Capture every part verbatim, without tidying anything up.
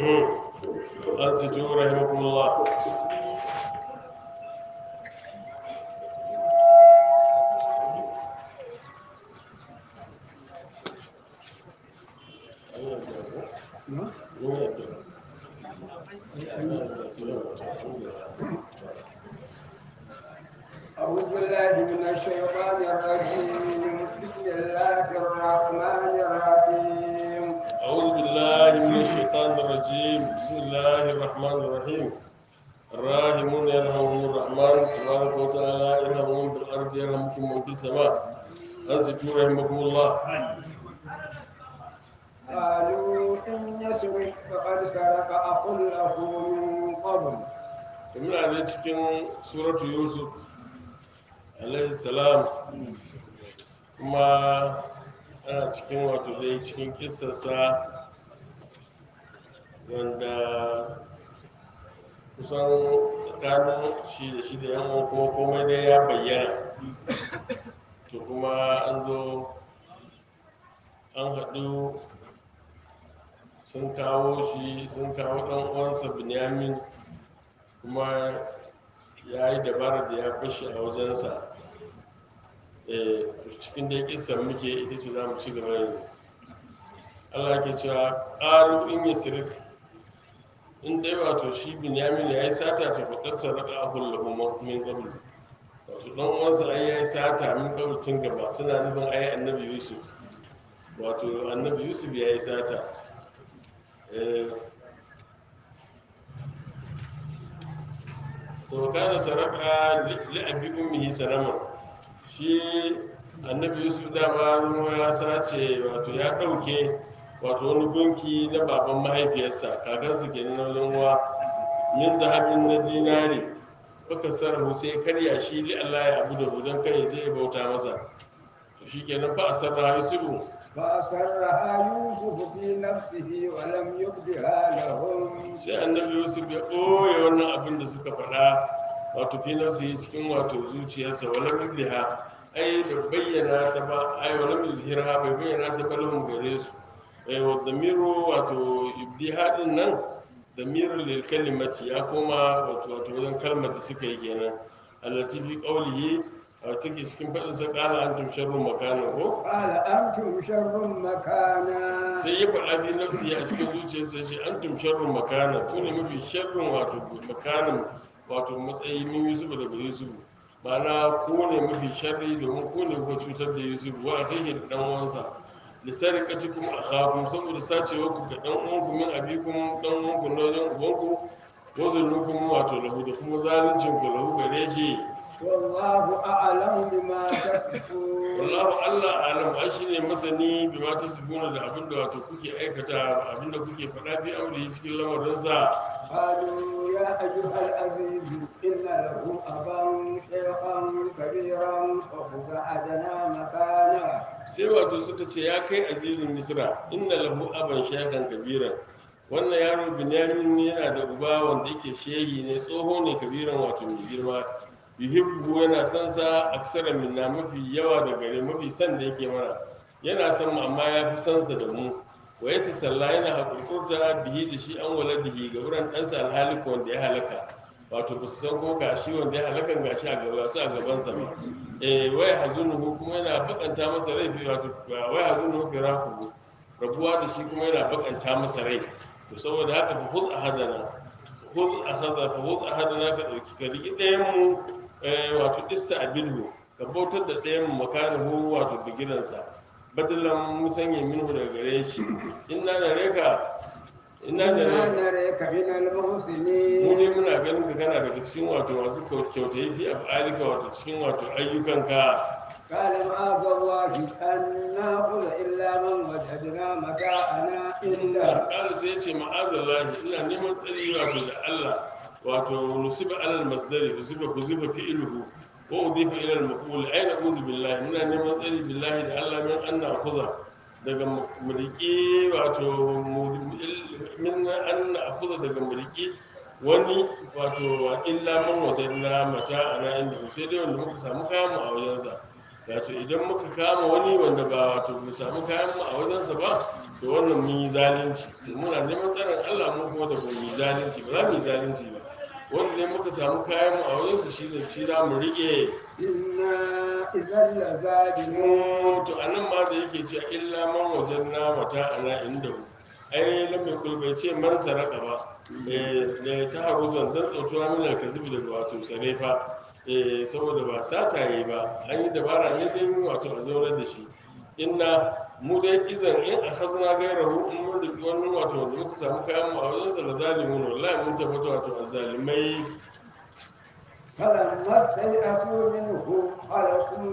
أنصتوا رحمكم الله. أعوذ بالله من الشيطان الرجيم بسم الله الرحمن الرحيم أعوذ بالله من الشيطان الرجيم بسم الله الرحمن الرحيم الراحمون يرحمهم الرحمن تبارك وتعالى ارحمهم بالأرض يرحمكم من في السماء أنصتوا رحمكم الله. قالوا إن يسرق فقد سرق أخ له من قبل muna da cikin suratu yusuf alaihi salam kuma ana cikin wato dai cikin kissarsa wanda kusan tsakanin shi da shi da yan uwa kuma komai dai ya bayyana to kuma an zo an haɗu sun kawo shi sun kawo ɗan uwansa binyamin kuma ya yi dabarar da ya fashe a wajensa eh cikin dai kissan muke ita ce za mu ci gaba yanzu Allah ke cewa ƙaru in yi sirik in dai wato shi binyamin ya yi sata ta faɗar sarrafa a hullahu min qabl wato ɗan uwansa ai ya yi sata min qabl tun gaba suna nufin ai annabi yusuf wato annabi yusuf ya yi sata eh to kana saraka li abi ummihi salaman shi annabi yusuf dama ruwa ya sace wato ya dauke wato wani gunki na baban mahaifiyarsa kakansa kenan na wajen uwa min zahabin na dinari baka sarrafu sai karya shi li Allah ya abu da budan kai ya je ya bauta masa to shikenan fa asarra yusufu فأسرها يوسف في نفسه ولم يبدها لهم sai annabi yusuf ya ɓoye wannan abin da suka faɗa wato fi nafsi cikin wato zuciyarsa wala biha ai da bayyana ta ba ai wala yuzhirha bai bayyana ta ba lahum gare su ai wa damiru wato ibdiha din nan damiru lil kalimati ya koma wato wato wajen kalmar da suka yi kenan allati fi qawlihi a take cikin faɗin sa qala antum sharru makana ko قال أنتم شر مكانا sai ya faɗa fi nafsi a cikin zuciyarsa shi antum sharrun makana ku ne mafi sharrun wato makanin wato matsayi min yusuf daga yusuf ma'ana ku ne mafi sharri domin ku ne kuka cutar da yusuf wa akhihi da dan uwansa li sarqatikum akhakum saboda sacewa ku ga dan uwanku min abikum dan uwanku na wajen ubanku wa zulmukum wato lahu da kuma zaluncin ku lahu gare shi والله أعلم بما تصفون wallahu Allah alam ai shine masani bi ma tasbuna da abinda wato kuke aikata abinda kuke faɗa fi amri cikin lamarin sa قالوا يا أيها العزيز إن له أبا شيخا كبيرا فخذ أحدنا مكانه sai wato suka ce ya kai azizin misra inna lahu aban shaykhan kabira wannan yaro binyamin ne yana da uba wanda yake shehi ne tsoho ne kabiran wato mai girma yuhibbu yana son sa aksara minna mafi yawa da gare mafi son da yake mana yana son mu amma ya fi son sa da mu wa ya salla yana hakurkurta bihi da shi an waladihi ga wurin ɗansa alhalik wanda ya halaka wato ba su san ko gashi wanda ya halakan gashi a gaba su a gabansa ba eh wai hazunuhu kuma yana bakanta masa rai fi wato wai hazunuhu firaku rabuwa da shi kuma yana bakanta masa rai to saboda haka fa huz ahadana huz ahaza fa huz ahadana ka dauki ka riki ɗayan mu wato ista'bilhu ka bautar da ɗayan mu makanahu wato bigiransa badalan musanye minhu daga gare shi inna na reka inna na إنا reka نريك من mu المحسنين dai muna ganin ka kana daga cikin wato masu kyautayi fi af'alika wato cikin wato ayyukanka قال معاذ الله أن نأخذ إلا من وجدنا متاعنا inda عنده ƙara sai ya ce ma'azallahi ina neman tsari wato da Allah wato nusiba alal masdari nusiba ku zuba fi'luhu wa udifa ila al maqul aina uzu billahi muna neman tsari billahi da Allah min anna akhuza daga mulki wato min anna akhuza daga mulki wani wato illa man wajadna mata ana inda sai dai wanda muka samu kayan mu a wajensa wato idan muka kama wani wanda ba wato mu samu kayan mu a wajensa ba to wannan mun yi zalunci to muna neman tsarin Allah mu kuma da ba mu yi zalunci ba za mu yi zalunci ba wanda ne muka samu kayan mu a wajen su shi da shi za mu rike إنا إذا لظالمون mu to anan ma da yake cewa illa man wajanna mata ana inda hu ai lam yakul bai ce man saraka ba eh da ta haruzan dan tsautuwa min alkazibi daga wato sarefa eh saboda ba sataye ba an yi dabara ne dai wato a zaunar da shi inna mu dai izan in akhazna gairahu in mun riki wannan wato wanda muka samu kayan mu a wajen sa la zalimun wallahi mun tabbata wato azzalimai فلما استيئسوا منه خلقوا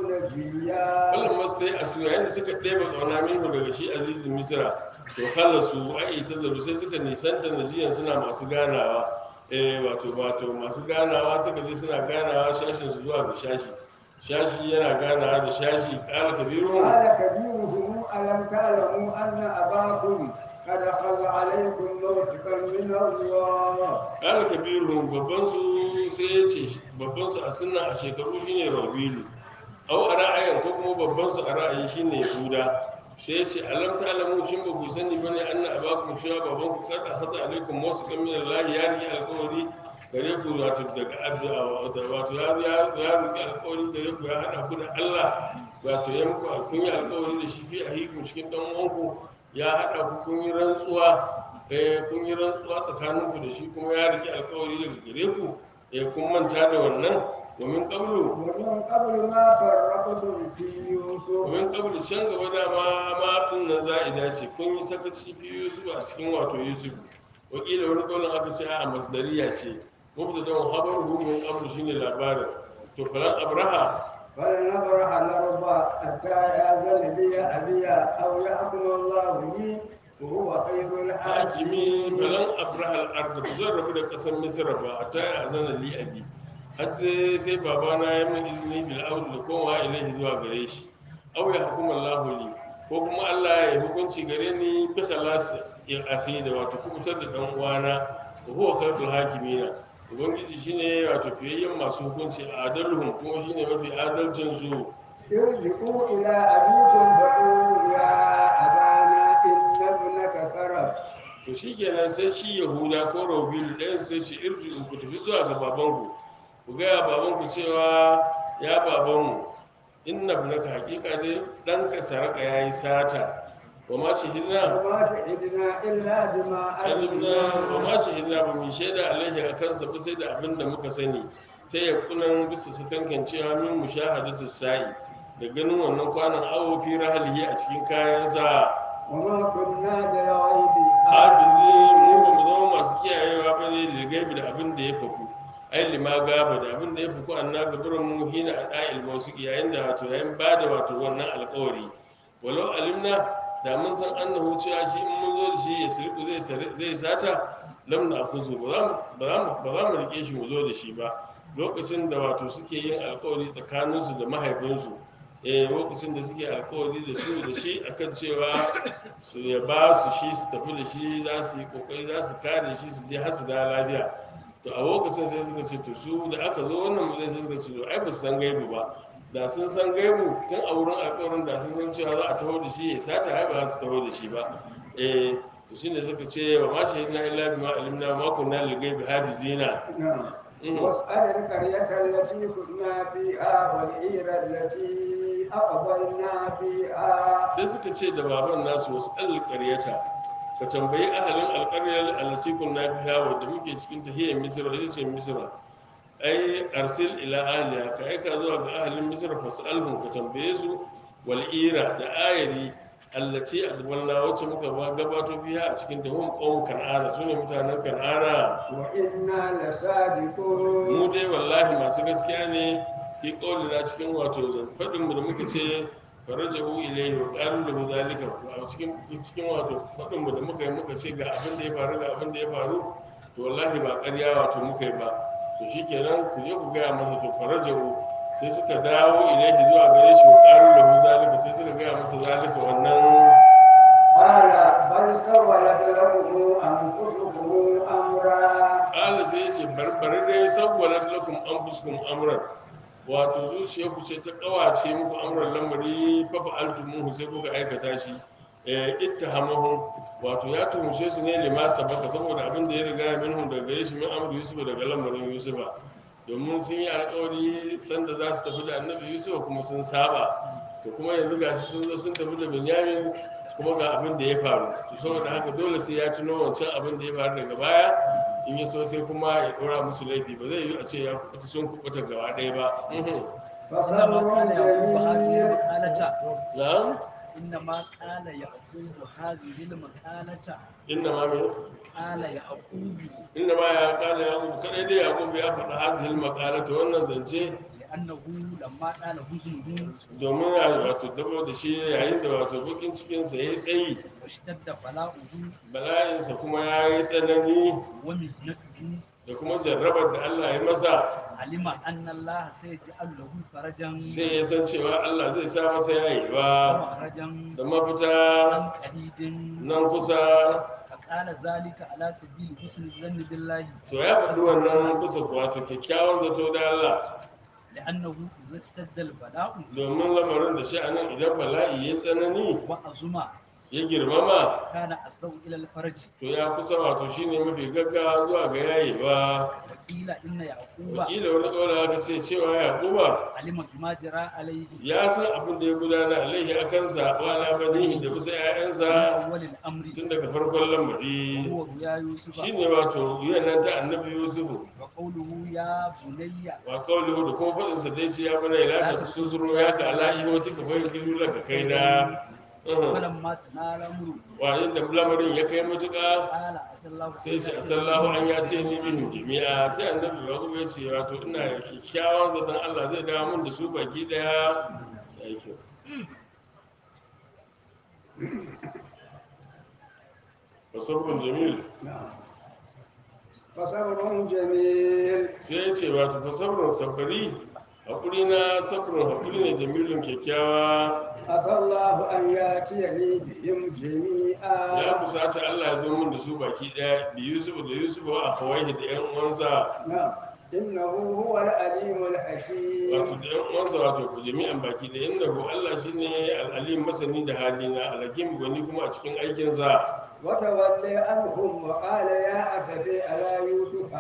نبيا wannan masu sai a su yayin da suka ɗeba ƙauna minhu daga shi azizin misira to khalasu ai ta zaru sai suka nisanta najiyan suna masu ganawa eh wato wato masu ganawa suka je suna ganawa shashin su zuwa ga shashi shashi yana ganawa da shashi ƙala kabiru قال كبيرهم ألم تعلموا أن أباكم قد أخذ عليكم موثقا من الله ƙala kabiru babban su sai ya ce babban su a sunna a shekaru shine rabilu au a ra'ayin ko kuma babban su a ra'ayi shine yahuda sai ya ce alam ta'lamu shin ba ku sani bane anna abakum cewa baban ku kada hata alaikum mawsiqan min Allah ya riki alƙawari gare ku wato daga addu'a wato ya ya ya riki alƙawari gare ku ya hada ku da Allah wato ya muku alkunya alƙawari da shi fi ahikum cikin dan uwanku ya hada ku kun yi rantsuwa eh kun yi rantsuwa tsakaninku da shi kuma ya riki alƙawari daga gare ku eh kun manta da wannan ومن قبل ومن قبل ما فرقتم في يوسف ومن قبل can gaba da ma ma din nan za'ida ce kun yi sakaci fi Yusuf a cikin wato Yusuf wakila wani kaulin aka ce a masdariya ce mubtada khabaruhu min qabl shine labarin to falan abraha فلنبرح الأرض حتى يأذن لي أبي أو يحكم الله لي وهو خير hakimi الحاكمين falan abraha al-ard ba zan rabu da kasar misra ba hatta ya azana li abi har sai sai babana ya min izini bil aud da kowa ilaihi zuwa gare shi aw ya hukuma Allah li ko kuma Allah ya yi hukunci gare ni bi khalas ya akhi da wato kubutar da dan uwana wa huwa khairul hakimina ubangiji shine wato fiyayyen masu hukunci a adalhum kuma shine mafi adalcin su ارجعوا إلى أبيكم فقولوا يا أبانا إن ابنك سرق to shikenan sai shi yahuda ko rabilu ɗayan sai shi irji ku tafi zuwa ga babanku ku gaya babanku cewa ya babanmu inna ibnaka haqiqa dai ɗanka saraka yayi sata wa ma shahidna وما شهدنا إلا بما alimna wa ma علمنا shahidna ba mu shaida alaihi akan sa ba sai da abin da muka sani ta yakunan bisa sakankan cewa min mushahadatu sa'i da ganin wannan kwanan awo fi rahalihi a cikin kayansa وما كنا للغيب hafizi mu ba mu حافظين zama masu kiyayewa ba ne da gaibi da abin da ya faku ai lima gaba da abin da ya faku anna gaburan mu hina a ɗa'il masu yayin da wato yayin ba da wato wannan alƙawari walau alimna da mun san annahu cewa shi in mun zo da shi ya sirku zai sare- zai sata lam na akuzu ba za mu ba za mu ba za mu rike shi mu zo da shi ba lokacin da wato suke yin alƙawari tsakaninsu da mahaifinsu eh lokacin da suke alƙawari da su da shi akan cewa su ya ba su shi su tafi da shi za su yi kokari za su kare shi su je har su da lafiya to a lokacin sai suka ce to su da aka zo wannan mutum sai suka ce to ai ba su san gaibu ba da sun san gaibu tun a wurin alƙawarin da sun san cewa za a taho da shi ya sata ai ba za su taho da shi ba eh to shine suka ce wa ma shahidna illa bima alimna ma kunna lil ghaibi hafizina نعم Mhm. واسأل القرية التي كنا فيها والعير التي أقبلنا فيها sai suka ce da baban nasu wasu alƙaryata ka tambayi ahalin alƙaryar allati kunna fiha wadda muke cikin tahiyar misra ita ce misra ai arsil ila ahliha ka aika zuwa ga ahalin misra fasalhum ka tambaye su wal ira da ayari allati adbalna wacce muka ba gabato fiha a cikin da hum qawm kan'ana sune mutanen kan'ana وإنا mu لصادقون dai wallahi masu gaskiya ne fi na cikin wato zan faɗin mu da muka ce farajahu ilayhi wa qalu lahu zalika a cikin cikin wato faɗin mu da muka yi muka ce ga abin da ya faru ga abin da ya faru to wallahi ba ƙarya wato muka yi ba to shikenan ku je ku gaya masa to farajahu sai suka dawo ilayhi zuwa gare shi wa qalu lahu zalika sai suka gaya masa zalika wannan قال بل سولت لكم أنفسكم أمرا ƙala sai ya ce barbari dai saboda lakum an fuskum amran wato zuciyarku sai ta kawace muku amran lamari fa fa'altumuhu sai kuka aikata shi eh ittahamahum wato ya tuhumce su ne lima sabaka saboda abin da ya riga ya minhum daga gare shi min amru yusuf daga lamarin yusufa domin sun yi alƙawari sanda za su tafi da annabi yusuf kuma sun saba to kuma yanzu gashi sun zo sun tafi da binyamin kuma ga abin da ya faru to saboda haka dole sai ya tuno wancan abin da ya faru daga baya in ya so sai kuma ya ɗora musu laifi ba zai yi a ce ya kuɓuta sun kuɓuta gaba ɗaya ba Mhm. إنما فصبر قال يعقوب هذه جميل المقالة na'am إنما قال يعقوب هذه المقالة inna ma me قال يعقوب inna ma ya kala yaqub kadai dai yaqub ya faɗa hazihil maqalata wannan zance لأنه لما قال حزنه domin a wato dabo da shi yayin da wato bakin cikinsa ya yi tsayi واشتد بلاؤه bala'insa kuma ya yi tsanani ومحنته da kuma jarrabar da Allah ya masa علم أن الله سيجعل له فرجا sai ya san cewa Allah zai sa masa yayewa ومخرجا da mafita عن قريب nan kusa فقال ذلك على سبيل حسن الظن بالله to ya faɗi wannan bisa wato kyakkyawan zato da Allah لأنه إذا اشتد البلاء domin lamarin da sha'anin idan bala'i ya tsanani وعظم ya girmama كان أسرع إلى الفرج to ya kusa wato shine mafi gaggawa zuwa ga yayewa وقيل إن يعقوب wakila wani ƙaura aka ce cewa yaquba علم بما جرى عليه ya san abin da ya gudana alaihi a kansa wa na banihi da bisa من 'ya'yansa أول الأمر tun daga farkon lamari وهو يا يوسف shine wato yuyan nan ta annabi yusufu وقوله يا بني wa kawlihu da kuma faɗinsa dai ce ya bane la ta susuru ya ka ala'i wata ka fahimci kilula ka kai da فلما تنال أمره wa inda lamarin ya kai matuƙa قال عسى الله sai ce asallahu an ya ce ni min jami'a sai annabi ya kuma ce wato ina da kyakkyawan zaton Allah zai dawo mun da su baki daya ya yi kyau fasabrun jamil نعم فصبر جميل sai ya ce wato fasabrun safari hakuri na sabrun hakuri ne jamilun kyakkyawa عسى الله أن يأتيني بهم ya جميعا kusata Allah ya zo mun da su baki daya da Yusuf da Yusuf wa akhawaihi da ƴan uwansa نعم إنه هو العليم wato الحكيم da ƴan uwansa wato ku jami'an baki da innahu Allah shine al-alim masani da halina al-hakim gwani kuma a cikin aikin sa وتولي عنهم وقال يا أسفي على يوسف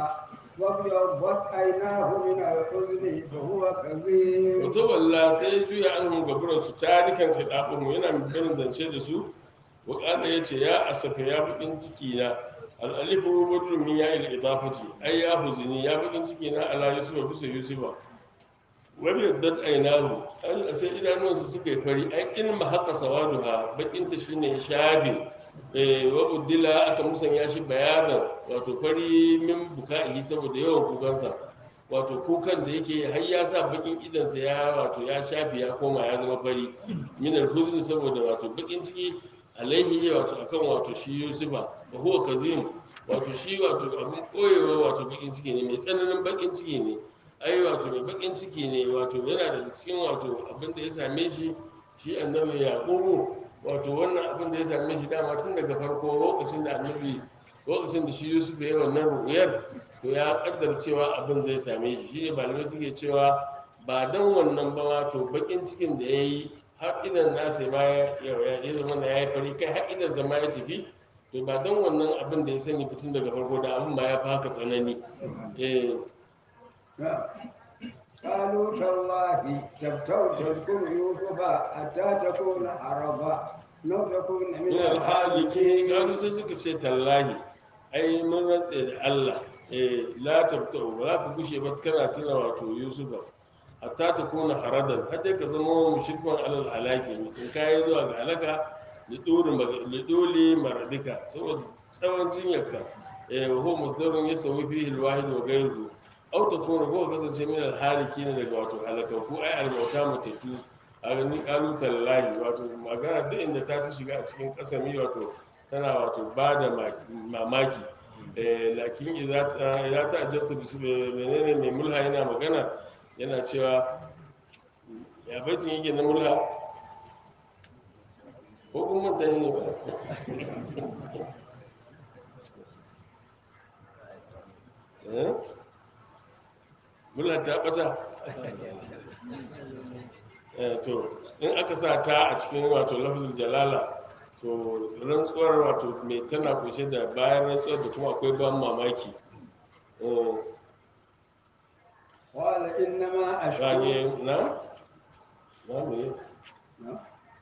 وابيضت عيناه من الحزن فهو كظيم wato walla sai ya juya an gaburan su tarikan kadabun mu yana barin zance da su wa kada yace ya asafa ya bukin ciki na al-alifu badrun min ya il-idafati ay ya huzni ya bukin ciki na ala yusufa bisa yusufa wani yadda ainahu an sai idanuwansa suka yi fari ai ilma haka sawaduha bakinta shine ya shafe eh wa uddila aka musanya shi bayanan wato fari min buka'i saboda yawan kukansa wato kukan da yake har ya sa bakin idansa ya wato ya shafe ya koma ya zama fari min al saboda wato bakin ciki alaihi wato akan wato shi yusufa wa huwa kazim wato shi wato abin koyewa wato bakin ciki ne mai tsananin bakin ciki ne ai wato mai bakin ciki ne wato yana da cikin wato abin da ya same shi shi annabi yaqubu wato wannan abin da ya same shi dama tun daga farko lokacin da annabi lokacin da shi yusuf ya yi wannan ru'uyar to ya kaddar cewa abin zai same shi shine malamai suke cewa ba dan wannan ba wato bakin cikin da ya yi har idan nasa ma ya ya zama na ya yi fari kai har idan zama ya tafi to ba dan wannan abin da ya sani ba tun daga farko da abin ma ya fi haka tsanani eh نعم قالوا تالله تبتغ تذكر يوسف حتى تكون حرضا لو تكون من min alhaliki الحالكين gano sai suka ce tallahi ai mun rantse da Allah eh la tabta ba za ka gushe ba kana tuna wato yusufa hatta ta kona haradan har dai ka zama mushrikun alal halaki mutum kai zuwa ga halaka da dori da dole maradika saboda tsawon jinyarka eh wa huwa masdarun yasawi fihi alwahid wa ghayruhu aw ta kona ko ka kasance min alhaliki ne daga wato halaka ko ai almauta mutattu a gani kalu tallahi wato magana duk inda ta ta shiga a cikin kasami wato tana wato ba da mamaki eh lakin idza ta ajabta bisu menene mai mulha yana magana yana cewa ya baitin yake na mulha ko kuma manta ne ba eh mulha ta bata eh to in aka sa ta a cikin wato lafzul jalala to rantsuwar wato mai tana kunshe da bayan rantsuwar da kuma akwai ban mamaki. Eh, قال إنما أشكو rage na na me نعم.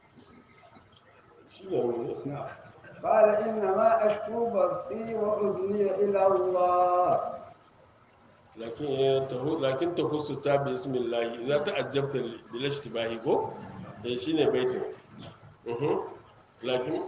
shi ne ne نعم. قال إنما أشكو بثي وحزني إلى الله. lakin ya tahu lakin tahussu ta bi bismillah za ta ajabta bil ishtibahi ko eh shine baitin mhm lakin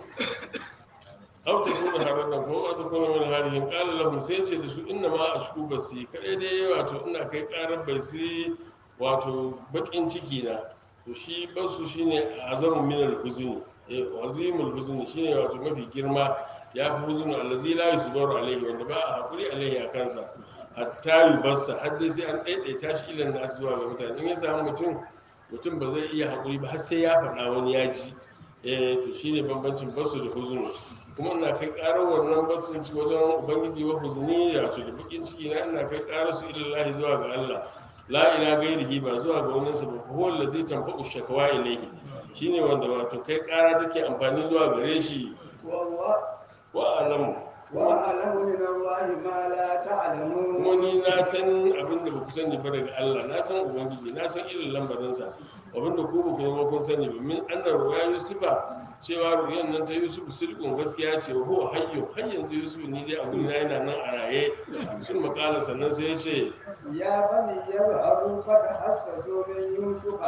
aw ta kuna haradan ko aw ta kuna min harihin qala lahum sai ce da su inna ma ashku basi kadai dai wato ina kai karar basi wato bakin ciki na to shi basu shine azamu min al huzni eh azimul huzni shine wato mafi girma ya fi huzunu allazi la yusbaru alaihi wanda ba a hakuri alaihi a kansa hatta yubassa har dai sai an daidaita shi ilan nasu zuwa ga mutane in ya samu mutum mutum ba zai iya hakuri ba har sai ya faɗa wani ya ji eh to shine bambancin basu da huzunu kuma ina kai ƙarar wannan basu ci wajen ubangiji wa huzuni ya to da bakin ciki na ina kai ƙarar su ilallahi zuwa ga Allah la ila gairihi ba zuwa ga wannan sa ba huwa allazi tanfa'u shakawa ilayhi shine wanda wato kai ƙara take amfani zuwa gare shi والله wa alamu وأعلم من الله ما لا kuma تعلمون. ni na san abin da ba ku sani ba daga Allah na san ubangiji na san irin lambarinsa abin da ku ba ku zama kun sani ba min annar ruya yusufa cewa ruyan nan ta yusuf silkun gaskiya ce ho hayyo har yanzu yusuf ni dai a guri na yana nan a raye sun makala sannan sai ya ce يا بني يذهبوا فتحسسوا من يوسف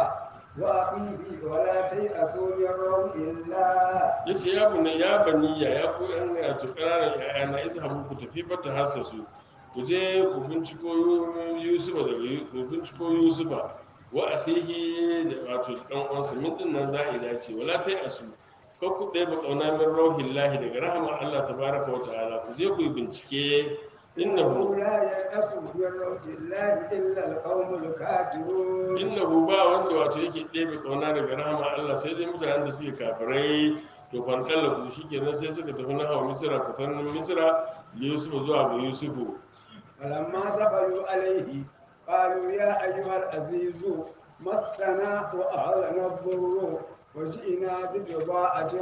وأخيه ولا تيأسوا من روح الله. ya ce ya bani ya baniya ya ku yan wato ƙananan yaya na isa habu ku tafi ba ta hassasu ku je ku binciko yusufa daga Yu- ku binciko yusufa wa akhihi da wato dan uwansa min din nan za a dace wala tai asu ko ku dai ba kauna min rauhillahi daga rahama Allah tabaraka wa ta'ala ku je ku yi bincike innahu إنه لا ييأس من روح الله إلا القوم الكافرون. innahu ba wanda wato yake ɗebe kauna daga rahama Allah sai dai mutanen da suke kafirai to fan kallafu shikenan sai suka tafi na hawa misira fitan misira yusuf zuwa ga yusufu فلما دخلوا عليه قالوا يا أيها العزيز مسنا وأهلنا الضر وجئنا ببضاعة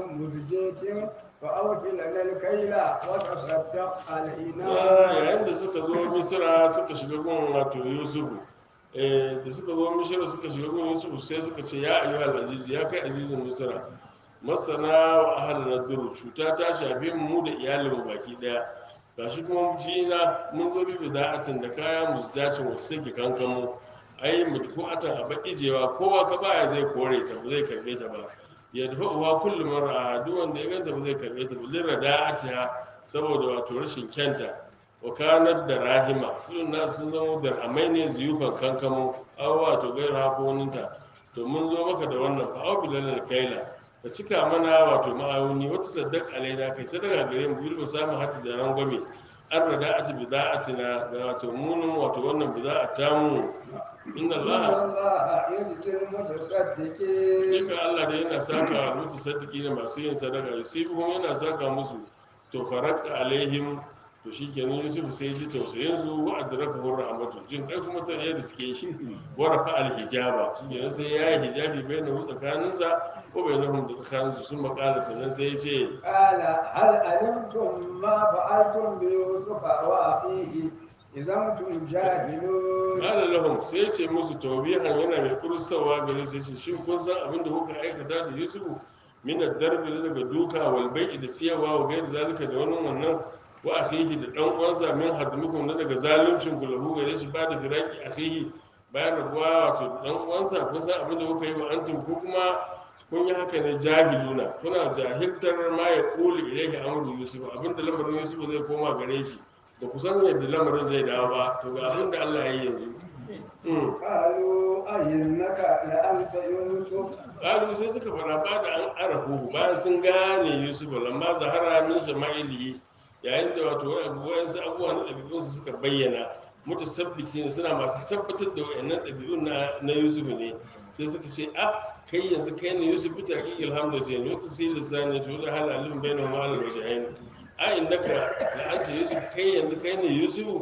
مزجاة فأوف لنا الكيل وتصدق علينا. yayin da suka zo misira suka shiga gun wato yusufu eh, da suka zo misira suka shiga gun yusufu sai suka ce ya ayyuhal azizu ya kai azizin misira masana wa ahlana duru cuta ta shafe mu da iyalinmu baki daya gashi kuma jina mun zo bi bida'atin da kaya musdacin wacce take kankamo ai mudfu'atan a bakijewa kowa ka baya zai kore ta ba zai karbe ta ba ya dafa uwa kullum mar'a duk wanda ya ganta ba zai karbe ta ba lin rada'atiha saboda wato rashin kyanta wa kanat da rahima kullun nasu sun zama dirhamai ne ziyufan kankamo aw wato gaira hakoninta to mun zo maka da wannan fa aw bilal kaila ka cika mana wato ma'auni wata saddaq alaina kai sadaka gare mu bil samu hati da rangwame an rada'ati bida'atina da wato munin wato wannan bida'a tamu inna إن allaha الله يجزي المتصدقين. duka Allah da yana saka mutu sadiki da masu yin sadaka yusifuhum yana saka musu to faraka alaihim to shikenan yusuf sai ji tausayin su wa adrakahu rahmatu jin kai kuma ta yadda suke shi wa rafa alhijaba shikenan sai yayi hijabi bainahu tsakaninsa ko bainahum da tsakaninsu sun makala sannan sai ya ce قال هل علمتم ما فعلتم بيوسف وأخيه إذا أنتم جاهلون. qala lahum sai ya ce musu tawbihan yana mai kursawa gare sai ce shin kun san abin da kuka aikata da yusufu min ad-darbi daga duka wal bai'i da siyawa wa gairi zalika da wannan wannan wa akhihi da dan uwansa min hadmukum na daga zaluncin ku lahu gare shi ba da firaki akhihi bayan rabuwa wato dan uwansa kun san abin da kuka yi wa antum ko kuma kun yi haka ne jahiluna kuna jahiltar ma ya kuli ilaihi amru yusuf abinda lamarin yusuf zai koma gare shi da ku san yadda lamarin zai dawo ba to ga abin da Allah ya yi yanzu Mm. قالوا أئنك لأنت يوسف. Ƙalu sai suka fara ba da an arafu bayan sun gane Yusuf lamma zahara min shama'ilihi yayin da wato wayansu abubuwa na ɗabi'unsu suka bayyana mutasabbiti ne suna masu tabbatar da wayannan ɗabi'un na, na Yusuf ne sai suka ce a kai yanzu kai ne Yusuf bi taqiq alhamdu ce ne wata sai lisani to da halalin bainahum ala wajhain a innaka la anta Yusuf kai yanzu kai ne Yusuf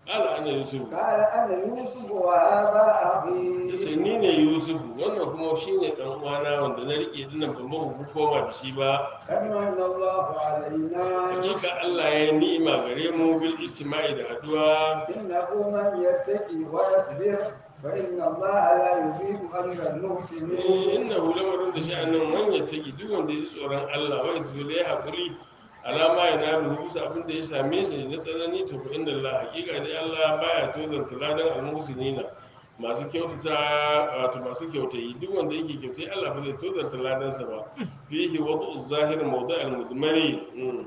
ala ana yusuf قال أنا يوسف وهذا yace أخي ni ne yusuf wannan kuma shine dan uwana wanda na rike dinnan ban ba ku koma da shi ba قد من الله علينا hakika Allah ya yi ni'ima gare mu bil istima'i da haduwa إنه من يتقي ويصبر فإن الله لا يضيع أجر المحسنين inna hu lamarin da sha'anin man yattaki duk wanda ya ji tsoron Allah wa yasbi da ya haƙuri alama ya nalu bisa abin da ya same shi na tsanani to fa inda Allah hakika dai Allah baya tozanta ladan almuhsinina masu kyautata wato masu kyautayi duk wanda yake kyautai Allah ba zai tozanta ladansa ba fihi wadu zahir mawdu' al-mudmari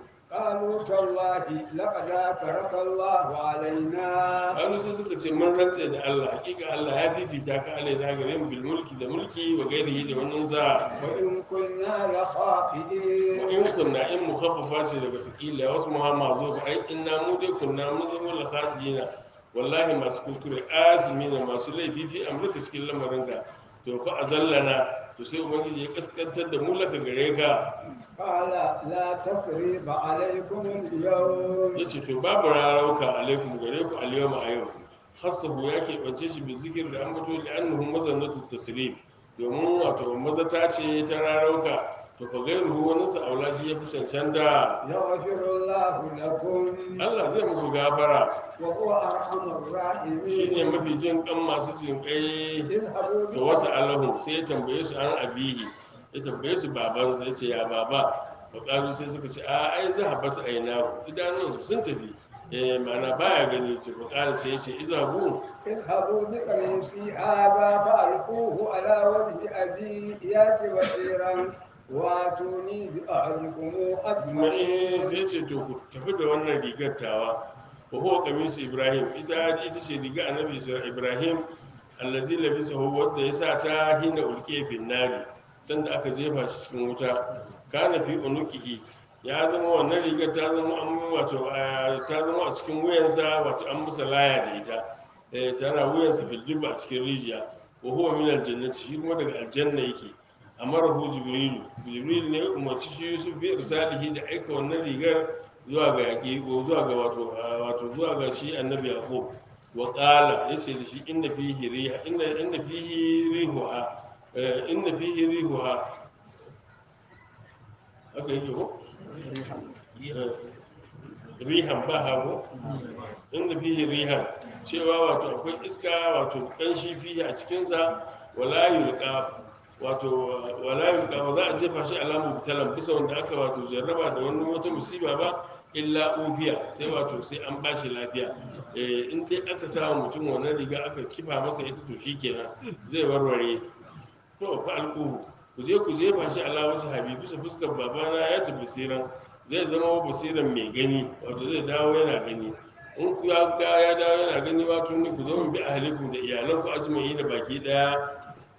قالوا تالله لقد ترك الله علينا Hannu sai suka ce mun rantse da Allah hakika Allah ya fifita ka alaina gare mu bil mulki da mulki wa gairihi da wannan za وإن كنا wa لخاطئين in kunna in mukhaffafa ce daga sakila wasu muhamma zo ba ai inna mu dai kunna mun zama la khatina wallahi masu kuskure azmina masu laifi fi amurka cikin lamarinka to fa azallana to sai ubangiji ya kaskantar da mu laka gare ka قال لا تثريب عليكم اليوم yace to babu rarauka alaikum gare ku alyawma a yau khassahu ya keɓance shi bi zikir da ambato da annahu mazannatu tasrif domin wato mazata ce ta rarauka to fa gairuhu wani sa'aula shi ya fi cancanta يغفر الله لكم Allah zai muku gafara وهو أرحم الراحمين shine mafi jin kan masu jinkai اذهبوا to wasu alahu sai ya tambaye su an abihi ya tambaye su babansa ya ce ya baba bakaru sai suka ce a ai zahabat ainahu idanunsu sun tafi eh mana baya gani to bakaru sai ya ce izabu اذهبوا بقميصي هذا فألقوه على وجه أبي يأت بصيرا واتوني بأهلكم mai أجمعين sai ce to ku tafi da wannan rigar tawa wa huwa qamisu ibrahim ita ita ce riga annabi ibrahim allazi labisahu wanda ya sa ta hina ulqiya bin nari sanda aka jefa shi cikin wuta kana fi unuqihi ya zama wannan rigar ta zama an wato a- ta zama a cikin wuyansa wato an musa laya da ita eh tana wuyansa biljibba a cikin rijiya wa huwa min aljannati shi kuma daga aljanna yake amarahu jibrilu jibril ne ya umarci shi yusuf bi irsalihi da aika wannan rigar zuwa ga yaƙi ko zuwa ga wato wato zuwa ga shi annabi yaqub wa qala yace da shi inna fihi riha inna inna fihi rihuha eh, inna fihi rihuha haka yake ko Eh, rihan ba hago inda fihi rihan cewa wato akwai iska wato kanshi fihi a cikinsa wala yulqa wato wala yulqa ba za a jefa shi alamu bitalan bisa wanda aka wato jarraba da wani wata musiba ba illa ubiya sai wato sai an bashi lafiya eh in dai aka sa mutum wannan riga aka kifa masa ita to shikenan zai warware to fa alquhu ku je ku jefa shi ala wasu habibi bisa fuskar babana ya tafi siran zai zama basiran mai gani wato zai dawo yana gani in ku ya ga ya dawo yana gani wato ni ku zo mu bi ahlikum da iyalanku azumi da baki daya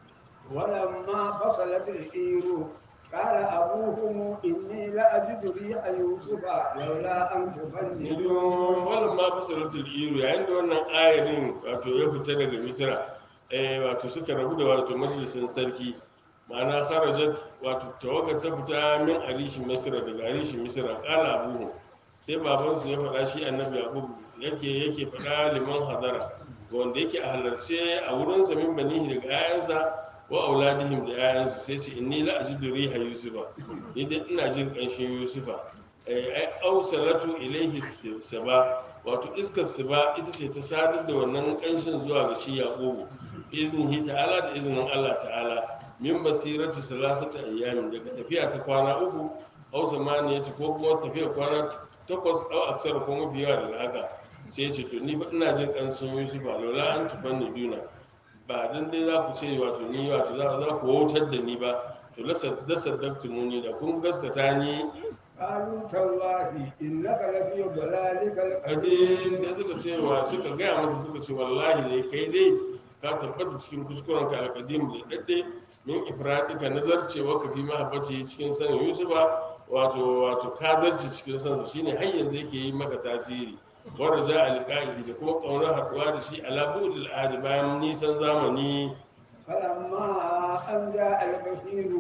ولما فصلت العير قال أبوهم إني لأجد ريح يوسف لولا أن تفندون wannan ma fasaratul iru yayin da wannan ayarin wato ya fita daga misra eh wato suka rabu da wato majalisin sarki ma'ana kharajat wato tawagar ta fita min arishin misra daga arishin misra qala abuhu sai babansu ya faɗa shi annabi yaqub yake yake faɗa liman hadara wanda yake a halarce a wurin sa min banihi daga ayansa wa auladihim da ayansu sai ce inni la ajidu riha yusufa ni dai ina jin kanshin yusufa ai ausalatu ilaihi saba wato iskar saba ita ce ta sadar da wannan kanshin zuwa ga shi yaqubu iznihi ta'ala da iznin Allah ta'ala min basirati salasati ayyamin daga tafiya ta kwana uku au samaniyati ko kuma tafiya kwana takwas au aksar ko mafi yawa daga haka sai ya ce to ni fa ina jin kanshin yusufa lola an tufanni duna ba dan dai za ku ce wato ni wato za za ku wautar da ni ba to la saddaqtumuni da kun gaskata ni قالوا تالله إنك لفي ضلالك kadin القديم sai suka ce wa suka gaya masa suka ce wallahi ne kai dai ka tabbata cikin kuskuren ka alƙadim da dadde min ifradika nazarcewa ka fi mahabbati cikin sanin yusufa wato wato ka zarce cikin sansa shine har yanzu yake yi maka tasiri waraja alqaihi da kuma kaunar haɗuwa da shi ala budul ahdi bayan nisan zamani فلما أن جاء البشير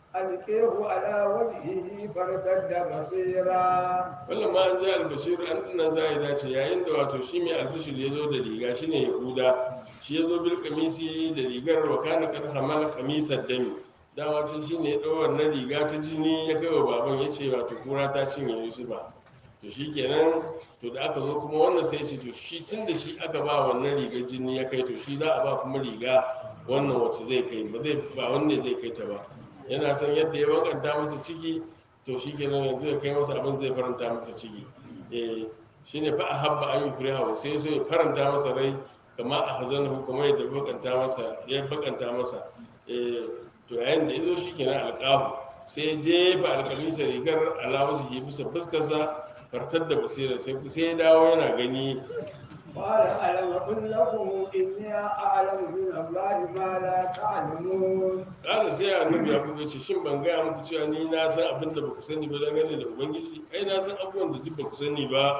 ألقيه على وجهه فارتد بصيرا wannan ma an ji albashir an dinnan za a dace yayin da wato shi mai albashir ya zo da riga shine yahuda shi ya zo bil kamisi da rigar wa kana kad hamal kamisar dami dama ce shine ya ɗau wannan riga ta jini ya kai wa baban ya ce wato kura ta cinye yusufa to shi kenan to da aka zo kuma wannan sai ce to shi tun da shi aka ba wannan riga jini ya kai to shi za a ba kuma riga wannan wacce zai kai ba zai ba wanne zai kai ta ba yana son yadda ya wakanta masa ciki to shi kenan yanzu ya kai masa abin zai faranta masa ciki eh shine fa ahabba an yukriha sai so ya faranta masa rai kama a hazanahu kamar yadda bakanta masa ya bakanta masa eh to yayin da yazo shi kenan alqahu sai ya jefa alkamisa rigar alawasu shi bisa fuskarsa fartar da basira sai sai ya dawo yana gani قال ألم أقل لكم إني أعلم من الله ما لا تعلمون ƙara sai annabi ya kuma ce shin ban gaya muku cewa ni na san abin da ba ku sani ba dangane da ubangiji ai na san abubuwan da duk ba ku sani ba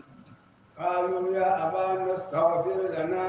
قالوا يا أبانا استغفر لنا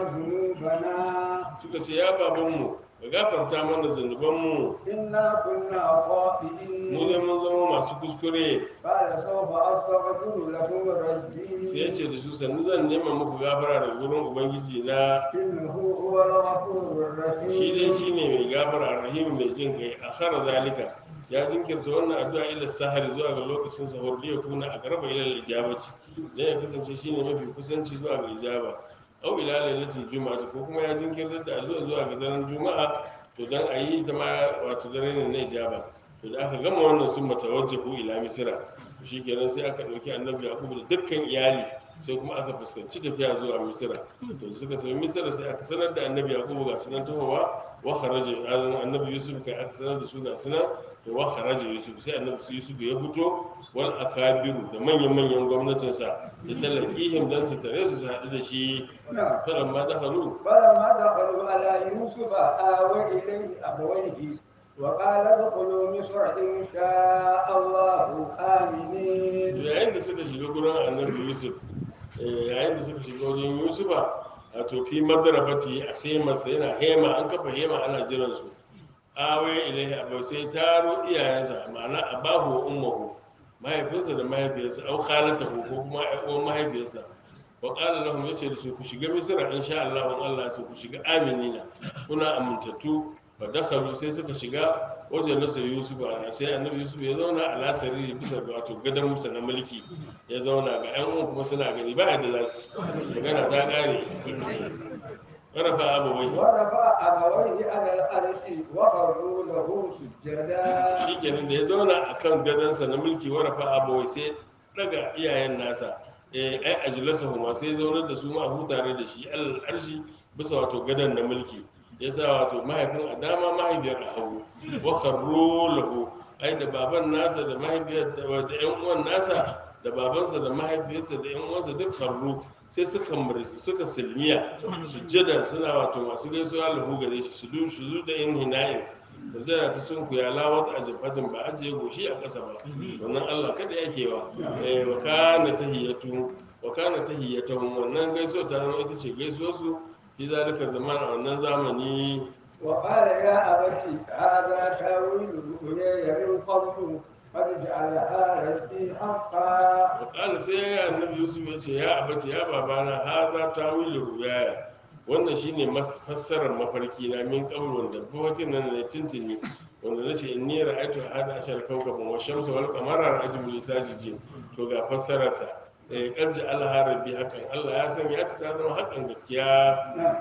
ذنوبنا suka ce ya babanmu ka gafarta mana zunubanmu إنا كنا mu خاطئين zai mun zama masu kuskure قال سوف أستغفر لكم sai ya ربي ce da su sannu zan nema muku gafara daga gurin ubangiji na إنه هو الغفور shi dai الرحيم shi ne mai gafara rahim mai jin kai a khara zalika ya jinkirta wannan addu'a ila sahari zuwa ga lokacin sahur da ya kuna a garba ila ijabati dan ya kasance shine mafi kusanci zuwa ga ijaba au ila lailatul juma'a ko kuma ya jinkirta da addu'a zuwa ga daren juma'a to dan a yi ta ma wato dare ne na ijaba to da aka gama wannan sun matawajjahu ila misra to shikenan sai aka dauki annabi yaqub da dukkan iyali sai kuma aka fuskanci tafiya zuwa misra to da suka tafi misra sai aka sanar da annabi yaqub ga sunan tahowa wa kharaja annabi yusuf kai aka sanar da su ga sunan to wa kharaja yusuf sai annabi yusuf ya fito wal akabiru da manyan manyan gwamnatin sa da talakihim dan su tare su su haɗu da shi نعم falan ma dakhalu فلما دخلوا على يوسف آوى إليه أبويه وقال ادخلوا مصر إن شاء الله to آمنين yayin da suka shiga gurin annabi yusuf eh, yayin da suka shiga wajen yusufa a tofi madarabati a hemarsa yana hema an kafa hema ana jiran su awe ilaihi abu sai taro iyayensa ma'ana abahu wa ummuhu mahaifinsa da mahaifiyarsa au khalatahu ko kuma uwan mahaifiyarsa wa qala lahum yace da su ku shiga misra insha Allah in Allah so ku shiga aminina kuna amintattu fa dakhalu sai suka shiga wajen nasa yusuf a sai annabi yusuf ya zauna a lasari bisa ga wato gadon musa na mulki ya zauna ga yan uwan kuma suna gani ba yadda za su magana ta kare warafa abawai ورفع أبويه على العرش وخروا له سجدا shikenan da ya zauna akan gadonsa na mulki warafa abawai sai daga iyayen nasa eh ai ajlasa huma sai zaunar da su ma hutare da shi alal arshi bisa wato gadon na mulki yasa wato mahaifin a dama mahaifiyar a hagu wa kharru lahu ai da baban nasa da mahaifiyar da yan uwan nasa da babansa da mahaifiyarsa da yan uwansa duk kharru sai suka mur- suka silmiya sujjada suna wato masu gaisuwa lahu gare shi su du su da in hina'in sajjada ta sun kuya lawat a jifatin ba ajiye goshi a ƙasa ba wannan Allah kada yake wa eh wa kana tahiyatu wa kana tahiyatuhum wannan gaisuwa ta zama ita ce gaisuwar su fi zalika zaman a wannan zamani وقال يا أبت هذا تاويل رؤياي من قبل قد جعلها ربي حقا wakala sai ya annabi yusuf ya ce ya abace ya babana haza tawilu ruyaya wannan shine mas- fassarar mafarki na min qabl wanda mafarkin nan ne tintini wanda nace inni ra'aytu hada ashar kawkaban wa shamsa wal qamara ra'aytu min sajidin to ga fassarar ta eh qad Allah rabbi hakan Allah ya sanya ta ta zama hakan gaskiya نعم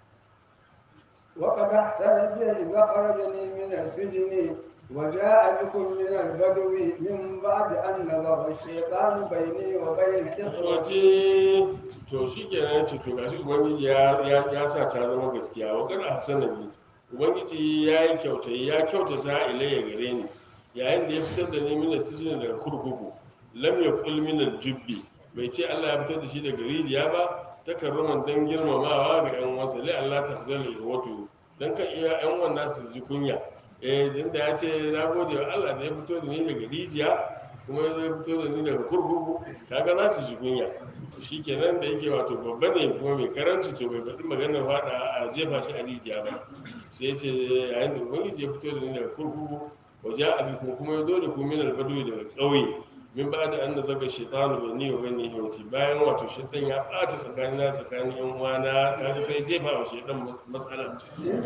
وقد أحسن بي إذا خرجني من السجن وجاء بكم من البدو من بعد أن نبغ الشيطان بيني وبين إخوتي wace to shi kenan ya ce to gashi ubangiji ya ya ya sa ta zama gaskiya wa kada hasana bi ubangiji ya yi kyautayi ya kyautata ilayya gare ni yayin da ya fitar da ni mina sijin daga kurkuku lam yaqul min al-jubbi bai ce Allah ya fitar da shi daga rijiya ba takarruman dan girmamawa ga yan uwansa lai Allah ta zalla wato dan kan iya yan uwan nasu su ji kunya eh din da ya ce na gode wa Allah da ya fito da ni daga rijiya kuma ya zo ya fito da ni daga kurkuku kaga za su ji kunya shi kenan da yake wato babba ne kuma mai karanci to bai faɗi maganar faɗa a jefa shi a rijiya ba sai ya ce yayin da ubangiji ya fito da ni daga kurkuku waje abikum kuma ya zo da ku min albadu daga ƙauye min ba da an da zaga shaitanu bai ni wa bani himti bayan wato shaitan ya ɓata tsakanin na tsakanin yan uwana kaga sai jefa wa shaitan matsala